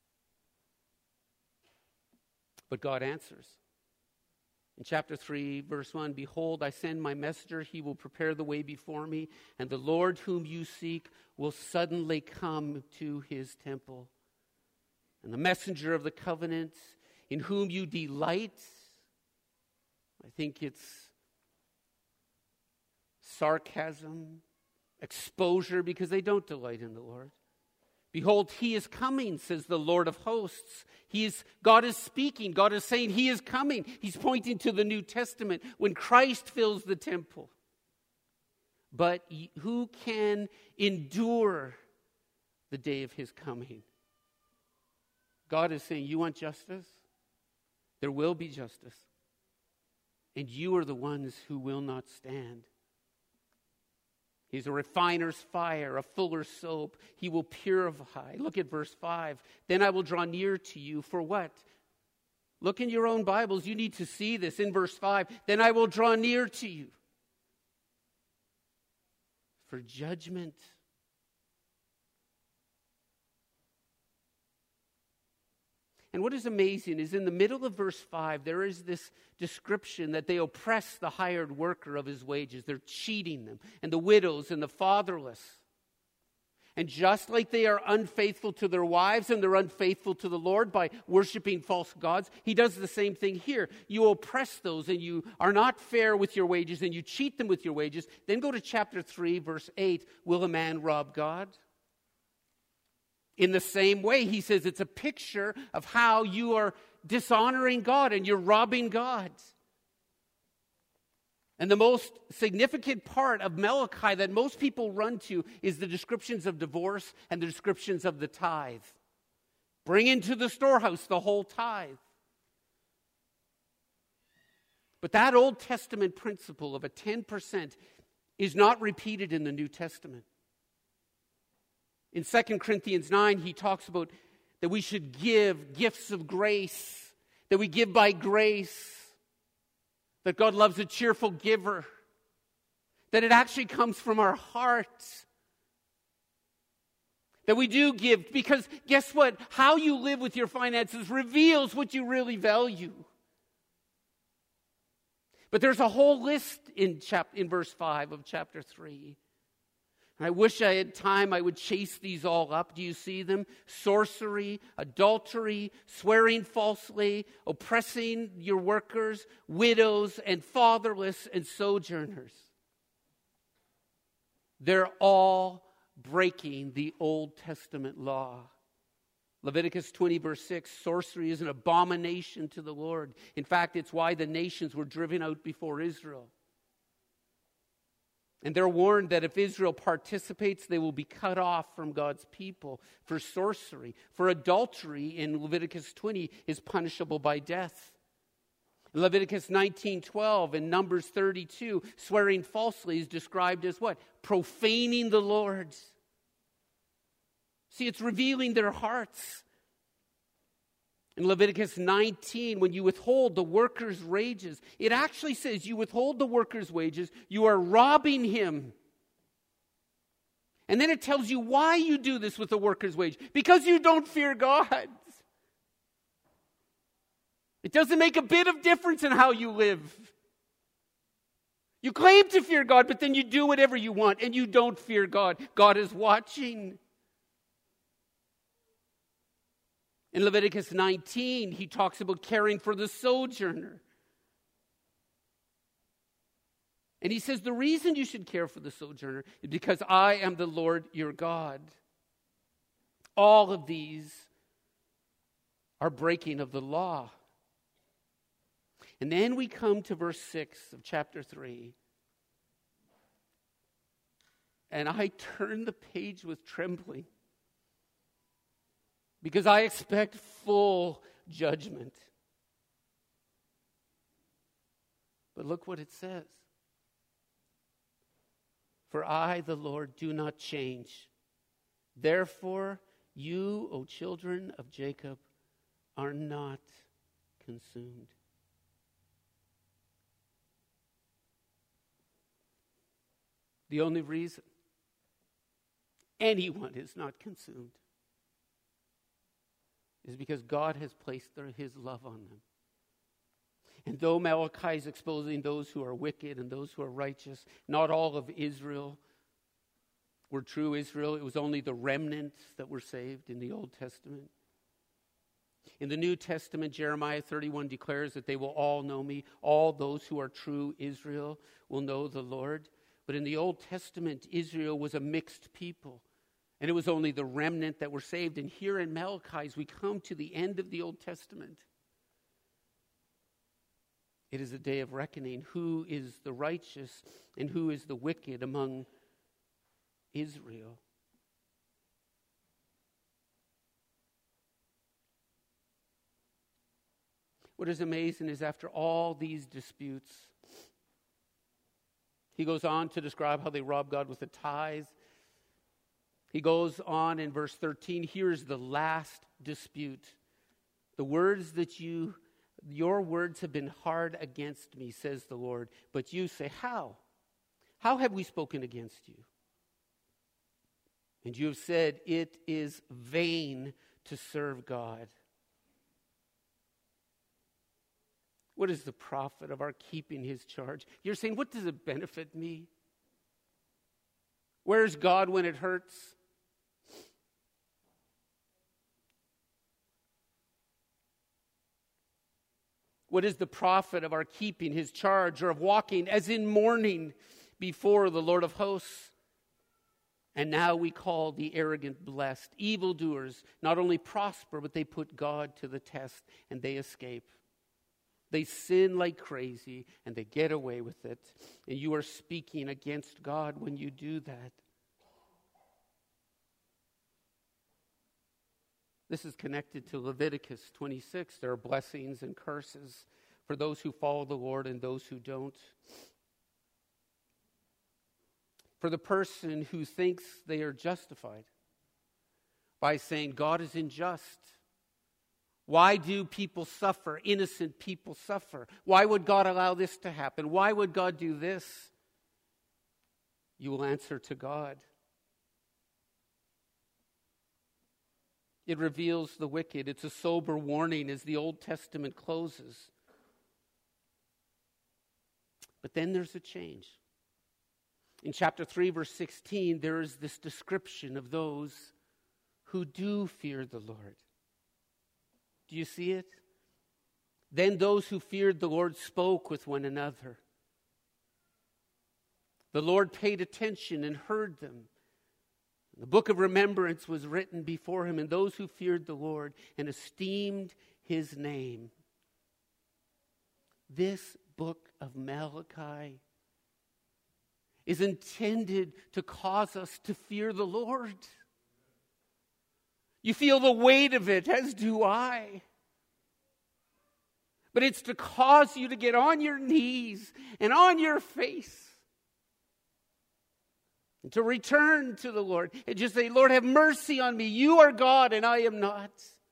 But God answers. In chapter three, verse one, behold, I send my messenger. He will prepare the way before me, and the Lord whom you seek will suddenly come to his temple. And the messenger of the covenant in whom you delight, I think it's sarcasm, exposure, because they don't delight in the Lord. Behold, he is coming, says the Lord of hosts. He is, God is speaking. God is saying he is coming. He's pointing to the New Testament when Christ fills the temple. But who can endure the day of his coming? God is saying, you want justice? There will be justice. And you are the ones who will not stand. He's a refiner's fire, a fuller's soap. He will purify. Look at verse five. Then I will draw near to you for what? Look in your own Bibles. You need to see this in verse five. Then I will draw near to you for judgment. And what is amazing is in the middle of verse five, there is this description that they oppress the hired worker of his wages. They're cheating them, and the widows and the fatherless. And just like they are unfaithful to their wives and they're unfaithful to the Lord by worshiping false gods, he does the same thing here. You oppress those and you are not fair with your wages and you cheat them with your wages. Then go to chapter three, verse eight. Will a man rob God? In the same way, he says it's a picture of how you are dishonoring God and you're robbing God. And the most significant part of Malachi that most people run to is the descriptions of divorce and the descriptions of the tithe. Bring into the storehouse the whole tithe. But that Old Testament principle of a ten percent is not repeated in the New Testament. In Second Corinthians nine, he talks about that we should give gifts of grace, that we give by grace, that God loves a cheerful giver, that it actually comes from our hearts, that we do give, because guess what? How you live with your finances reveals what you really value. But there's a whole list in chap- in verse five of chapter three. I wish I had time, I would chase these all up. Do you see them? Sorcery, adultery, swearing falsely, oppressing your workers, widows and fatherless and sojourners. They're all breaking the Old Testament law. Leviticus twenty verse six, sorcery is an abomination to the Lord. In fact, it's why the nations were driven out before Israel. And they're warned that if Israel participates, they will be cut off from God's people. For sorcery, for adultery in Leviticus twenty is punishable by death. In Leviticus nineteen twelve and Numbers thirty-two, swearing falsely is described as what? Profaning the Lord. See, it's revealing their hearts. In Leviticus nineteen, when you withhold the worker's wages, it actually says you withhold the worker's wages, you are robbing him. And then it tells you why you do this with the worker's wage. Because you don't fear God. It doesn't make a bit of difference in how you live. You claim to fear God, but then you do whatever you want, and you don't fear God. God is watching. In Leviticus nineteen, he talks about caring for the sojourner. And he says the reason you should care for the sojourner is because I am the Lord your God. All of these are breaking of the law. And then we come to verse six of chapter three. And I turn the page with trembling. Because I expect full judgment. But look what it says. For I, the Lord, do not change. Therefore, you, O children of Jacob, are not consumed. The only reason anyone is not consumed is because God has placed their, his love on them. And though Malachi is exposing those who are wicked and those who are righteous, not all of Israel were true Israel. It was only the remnant that were saved in the Old Testament. In the New Testament, Jeremiah thirty-one declares that they will all know me. All those who are true Israel will know the Lord. But in the Old Testament, Israel was a mixed people. And it was only the remnant that were saved. And here in Malachi, as we come to the end of the Old Testament, it is a day of reckoning. Who is the righteous and who is the wicked among Israel? What is amazing is after all these disputes, he goes on to describe how they rob God with the tithes. He goes on in verse thirteen, here's the last dispute. The words that you, your words have been hard against me, says the Lord. But you say, how? How have we spoken against you? And you have said, it is vain to serve God. What is the profit of our keeping his charge? You're saying, what does it benefit me? Where's God when it hurts? What is the profit of our keeping his charge, or of walking as in mourning before the Lord of hosts? And now we call the arrogant blessed. Evildoers not only prosper, but they put God to the test and they escape. They sin like crazy and they get away with it. And you are speaking against God when you do that. This is connected to Leviticus twenty-six. There are blessings and curses for those who follow the Lord and those who don't. For the person who thinks they are justified by saying God is unjust. Why do people suffer? Innocent people suffer. Why would God allow this to happen? Why would God do this? You will answer to God. It reveals the wicked. It's a sober warning as the Old Testament closes. But then there's a change. In chapter three, verse sixteen, there is this description of those who do fear the Lord. Do you see it? Then those who feared the Lord spoke with one another. The Lord paid attention and heard them. The book of remembrance was written before him, and those who feared the Lord and esteemed his name. This book of Malachi is intended to cause us to fear the Lord. You feel the weight of it, as do I. But it's to cause you to get on your knees and on your face and to return to the Lord and just say, Lord, have mercy on me. You are God and I am not.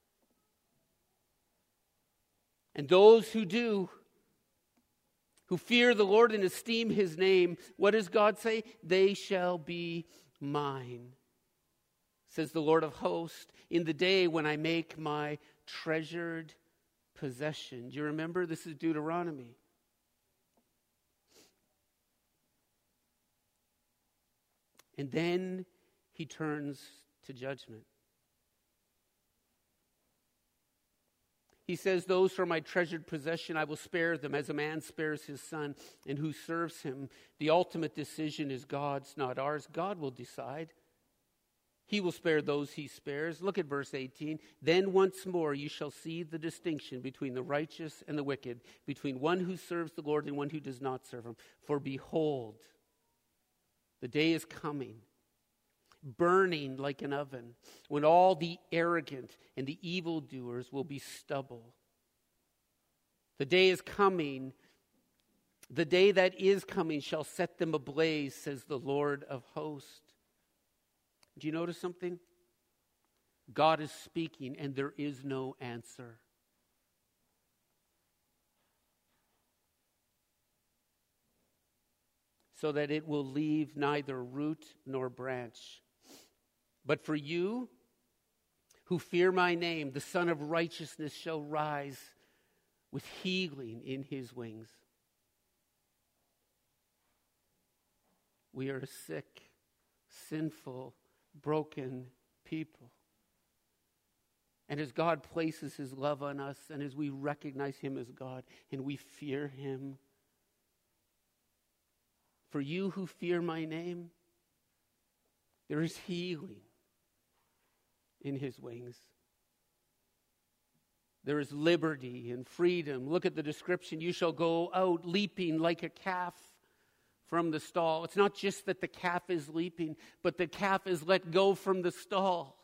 And those who do, who fear the Lord and esteem his name, what does God say? They shall be mine, says the Lord of hosts, in the day when I make my treasured possession. Do you remember? This is Deuteronomy. And then he turns to judgment. He says, those who are my treasured possession, I will spare them as a man spares his son and who serves him. The ultimate decision is God's, not ours. God will decide. He will spare those he spares. Look at verse eighteen. Then once more you shall see the distinction between the righteous and the wicked, between one who serves the Lord and one who does not serve him. For behold, the day is coming, burning like an oven, when all the arrogant and the evildoers will be stubble. The day is coming, the day that is coming shall set them ablaze, says the Lord of hosts. Do you notice something? God is speaking and there is no answer. So that it will leave neither root nor branch. But for you who fear my name, the Son of Righteousness shall rise with healing in his wings. We are a sick, sinful, broken people. And as God places his love on us, and as we recognize him as God, and we fear him, for you who fear my name, there is healing in his wings. There is liberty and freedom. Look at the description. You shall go out leaping like a calf from the stall. It's not just that the calf is leaping, but the calf is let go from the stall.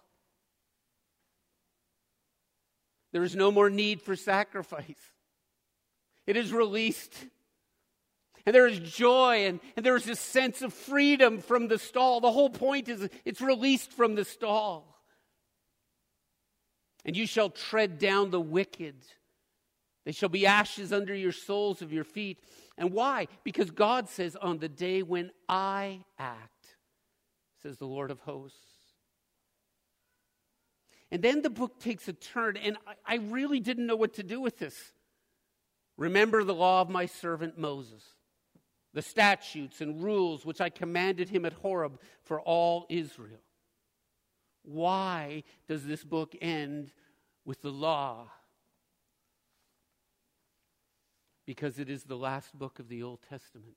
There is no more need for sacrifice. It is released. And there is joy and, and there is this sense of freedom from the stall. The whole point is it's released from the stall. And you shall tread down the wicked. They shall be ashes under your soles of your feet. And why? Because God says, on the day when I act, says the Lord of hosts. And then the book takes a turn, and I, I really didn't know what to do with this. Remember the law of my servant Moses, the statutes and rules which I commanded him at Horeb for all Israel. Why does this book end with the law? Because it is the last book of the Old Testament.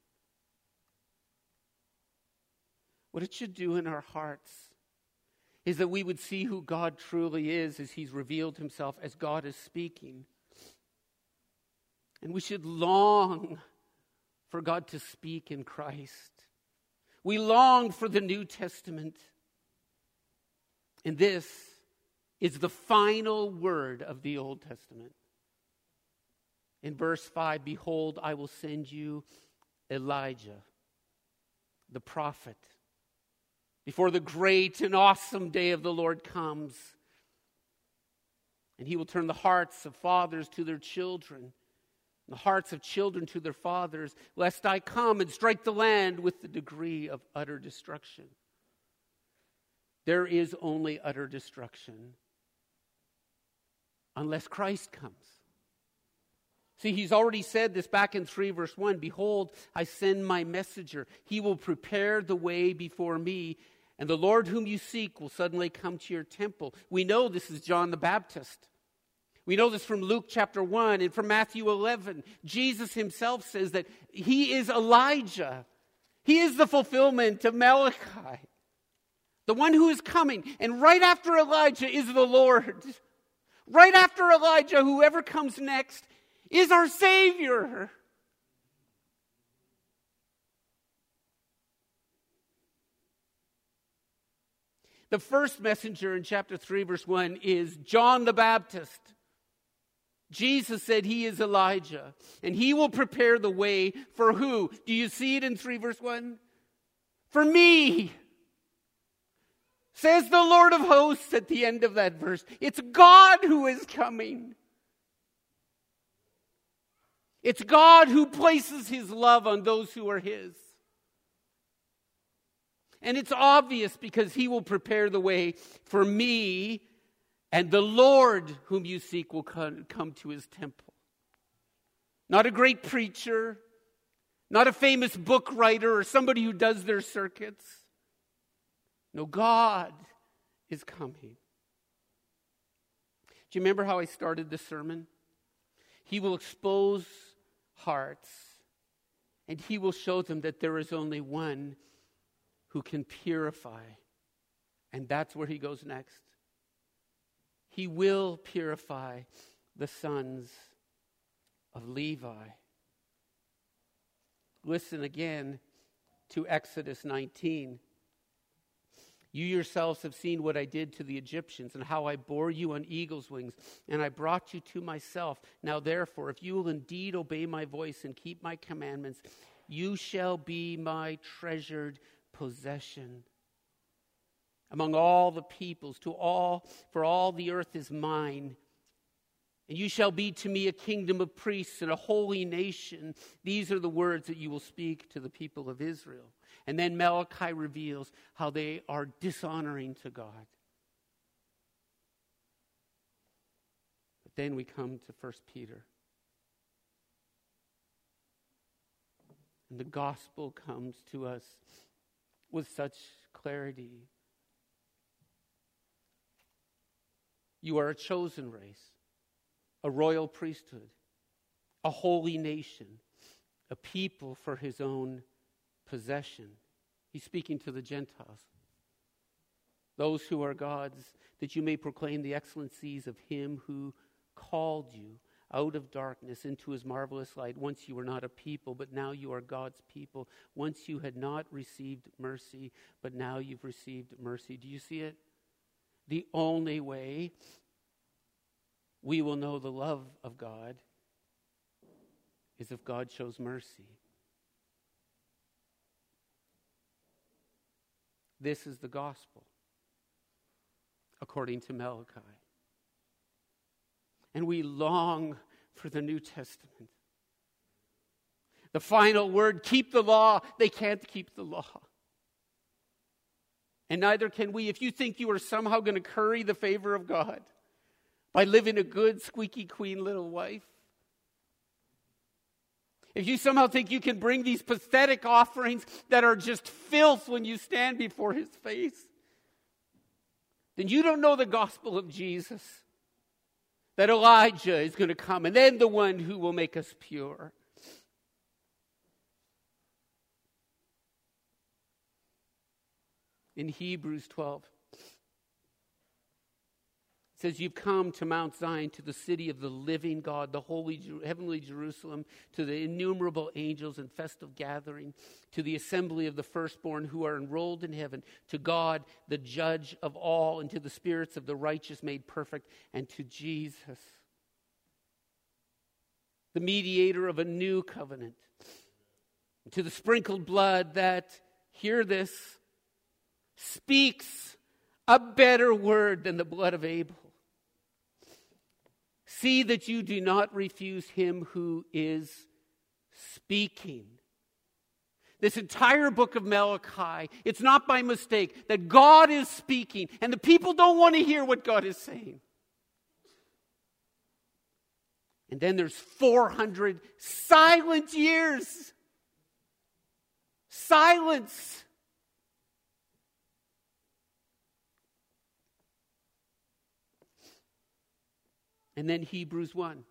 What it should do in our hearts is that we would see who God truly is as he's revealed himself, as God is speaking. And we should long for God to speak in Christ. We long for the New Testament. And this is the final word of the Old Testament. In verse five, behold, I will send you Elijah, the prophet, before the great and awesome day of the Lord comes. And he will turn the hearts of fathers to their children, the hearts of children to their fathers, lest I come and strike the land with the degree of utter destruction. There is only utter destruction unless Christ comes. See, he's already said this back in three verse one. Behold, I send my messenger. He will prepare the way before me. And the Lord whom you seek will suddenly come to your temple. We know this is John the Baptist. We know this from Luke chapter one and from Matthew eleven. Jesus himself says that he is Elijah. He is the fulfillment of Malachi. The one who is coming. And right after Elijah is the Lord. Right after Elijah, whoever comes next is our Savior. The first messenger in chapter three, verse one is John the Baptist. Jesus said he is Elijah, and he will prepare the way for who? Do you see it in three verse one? For me. Says the Lord of hosts at the end of that verse. It's God who is coming. It's God who places his love on those who are his. And it's obvious because he will prepare the way for me, and the Lord whom you seek will come to his temple. Not a great preacher, not a famous book writer or somebody who does their circuits. No, God is coming. Do you remember how I started this sermon? He will expose hearts, and he will show them that there is only one who can purify. And that's where he goes next. He will purify the sons of Levi. Listen again to Exodus nineteen. You yourselves have seen what I did to the Egyptians and how I bore you on eagle's wings, and I brought you to myself. Now therefore, if you will indeed obey my voice and keep my commandments, you shall be my treasured possession among all the peoples, to all, for all the earth is mine. And you shall be to me a kingdom of priests and a holy nation. These are the words that you will speak to the people of Israel. And then Malachi reveals how they are dishonoring to God. But then we come to First Peter. And the gospel comes to us with such clarity. You are a chosen race, a royal priesthood, a holy nation, a people for his own possession. He's speaking to the Gentiles. Those who are God's, that you may proclaim the excellencies of him who called you out of darkness into his marvelous light. Once you were not a people, but now you are God's people. Once you had not received mercy, but now you've received mercy. Do you see it? The only way we will know the love of God is if God shows mercy. This is the gospel, according to Malachi. And we long for the New Testament. The final word, keep the law. They can't keep the law. And neither can we. If you think you are somehow going to curry the favor of God by living a good, squeaky clean little life, if you somehow think you can bring these pathetic offerings that are just filth when you stand before his face, then you don't know the gospel of Jesus. That Elijah is going to come, and then the one who will make us pure. In Hebrews twelve, it says, you've come to Mount Zion, to the city of the living God, the holy heavenly Jerusalem, to the innumerable angels and festive gathering, to the assembly of the firstborn who are enrolled in heaven, to God, the judge of all, and to the spirits of the righteous made perfect, and to Jesus, the mediator of a new covenant, to the sprinkled blood that, hear this, speaks a better word than the blood of Abel. See that you do not refuse him who is speaking. This entire book of Malachi, it's not by mistake that God is speaking, and the people don't want to hear what God is saying. And then there's four hundred silent years. Silence. And then Hebrews one.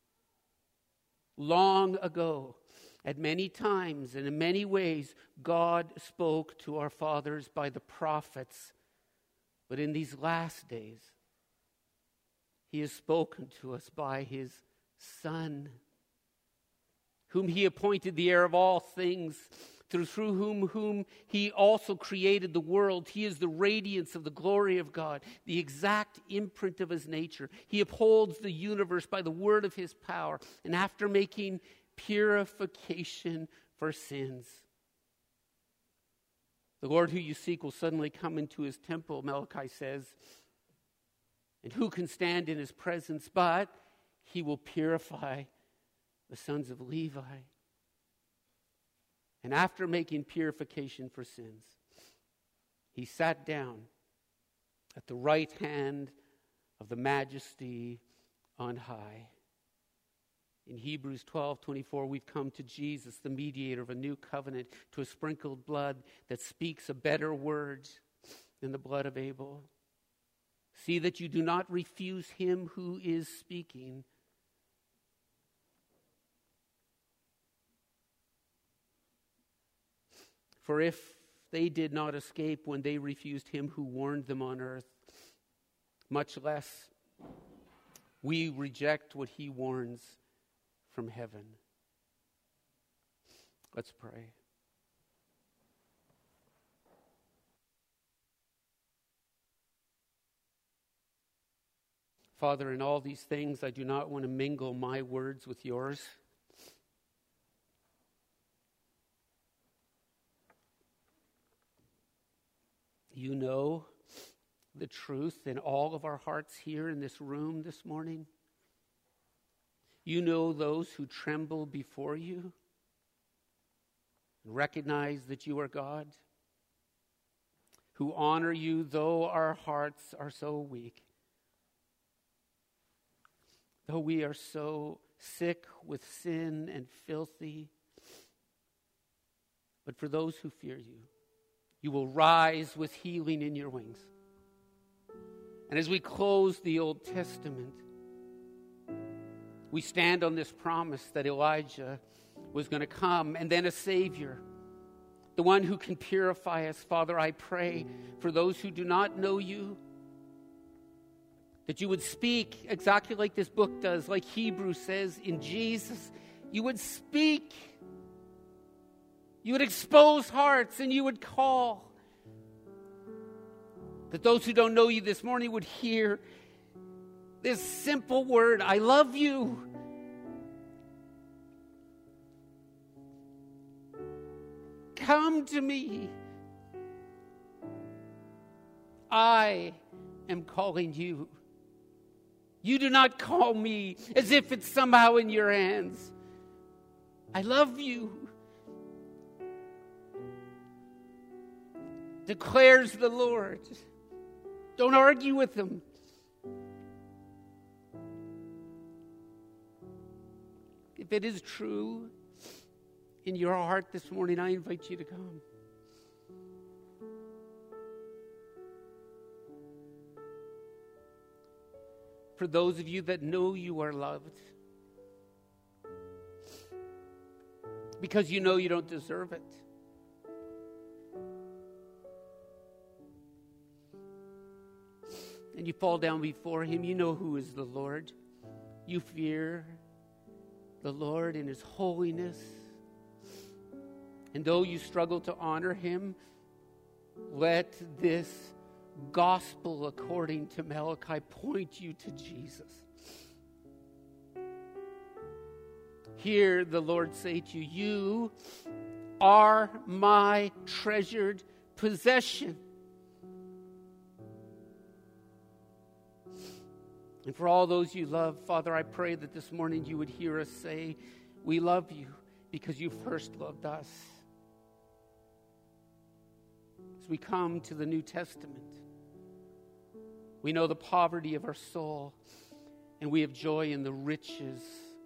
Long ago, at many times and in many ways, God spoke to our fathers by the prophets. But in these last days, He has spoken to us by His Son, whom He appointed the heir of all things, through, through whom, whom He also created the world. He is the radiance of the glory of God, the exact imprint of His nature. He upholds the universe by the word of His power, and after making purification for sins, the Lord who you seek will suddenly come into His temple, Malachi says. And who can stand in His presence? But He will purify the sons of Levi. And after making purification for sins, He sat down at the right hand of the Majesty on high. In Hebrews twelve twenty-four, we've come to Jesus, the mediator of a new covenant, to a sprinkled blood that speaks a better word than the blood of Abel. See that you do not refuse Him who is speaking. For if they did not escape when they refused Him who warned them on earth, much less we reject what He warns from heaven. Let's pray. Father, in all these things, I do not want to mingle my words with yours. You know the truth in all of our hearts here in this room this morning. You know those who tremble before you and recognize that you are God, who honor you though our hearts are so weak, though we are so sick with sin and filthy. But for those who fear you, you will rise with healing in your wings. And as we close the Old Testament, we stand on this promise that Elijah was going to come, and then a Savior, the one who can purify us. Father, I pray for those who do not know you, that you would speak exactly like this book does, like Hebrews says, in Jesus. You would speak. You would expose hearts, and you would call. That those who don't know you this morning would hear this simple word, I love you. Come to me. I am calling you. You do not call me as if it's somehow in your hands. I love you. Declares the Lord. Don't argue with him. If it is true in your heart this morning, I invite you to come. For those of you that know you are loved, because you know you don't deserve it, and you fall down before him, you know who is the Lord. You fear the Lord in his holiness. And though you struggle to honor him, let this gospel according to Malachi point you to Jesus. Hear the Lord say to you, you are my treasured possession. And for all those you love, Father, I pray that this morning you would hear us say, we love you because you first loved us. As we come to the New Testament, we know the poverty of our soul, and we have joy in the riches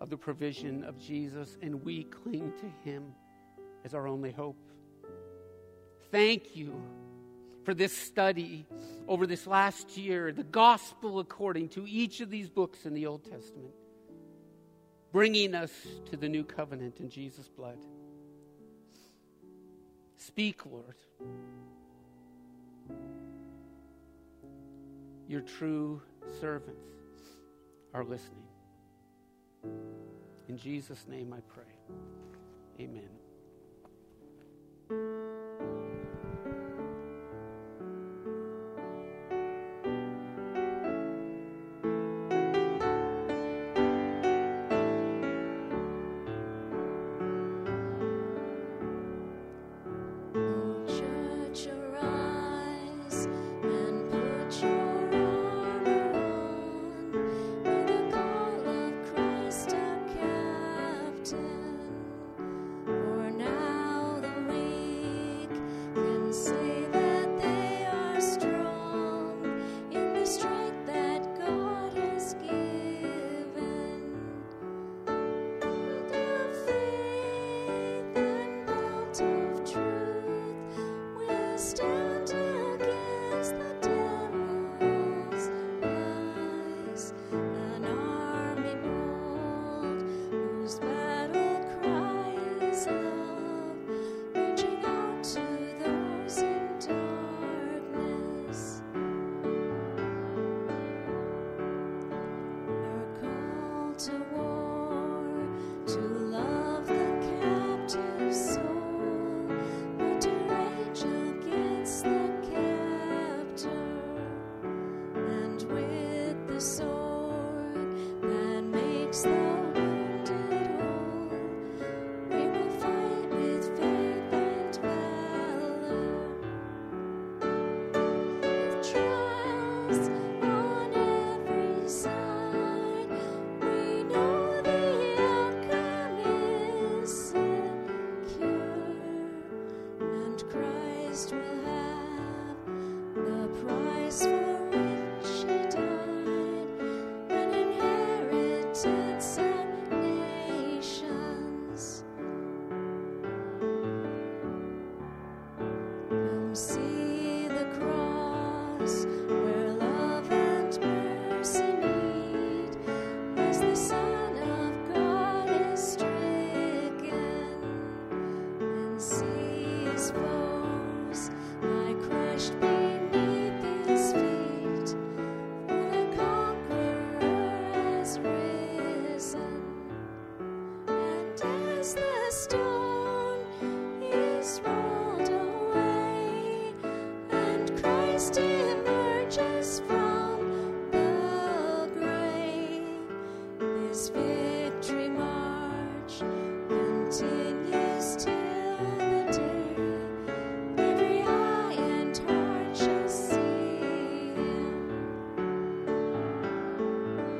of the provision of Jesus, and we cling to him as our only hope. Thank you for this study over this last year, the gospel according to each of these books in the Old Testament, bringing us to the new covenant in Jesus' blood. Speak, Lord. Your true servants are listening. In Jesus' name I pray. Amen.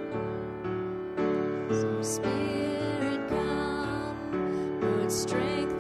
Spirit, come, Lord, strength.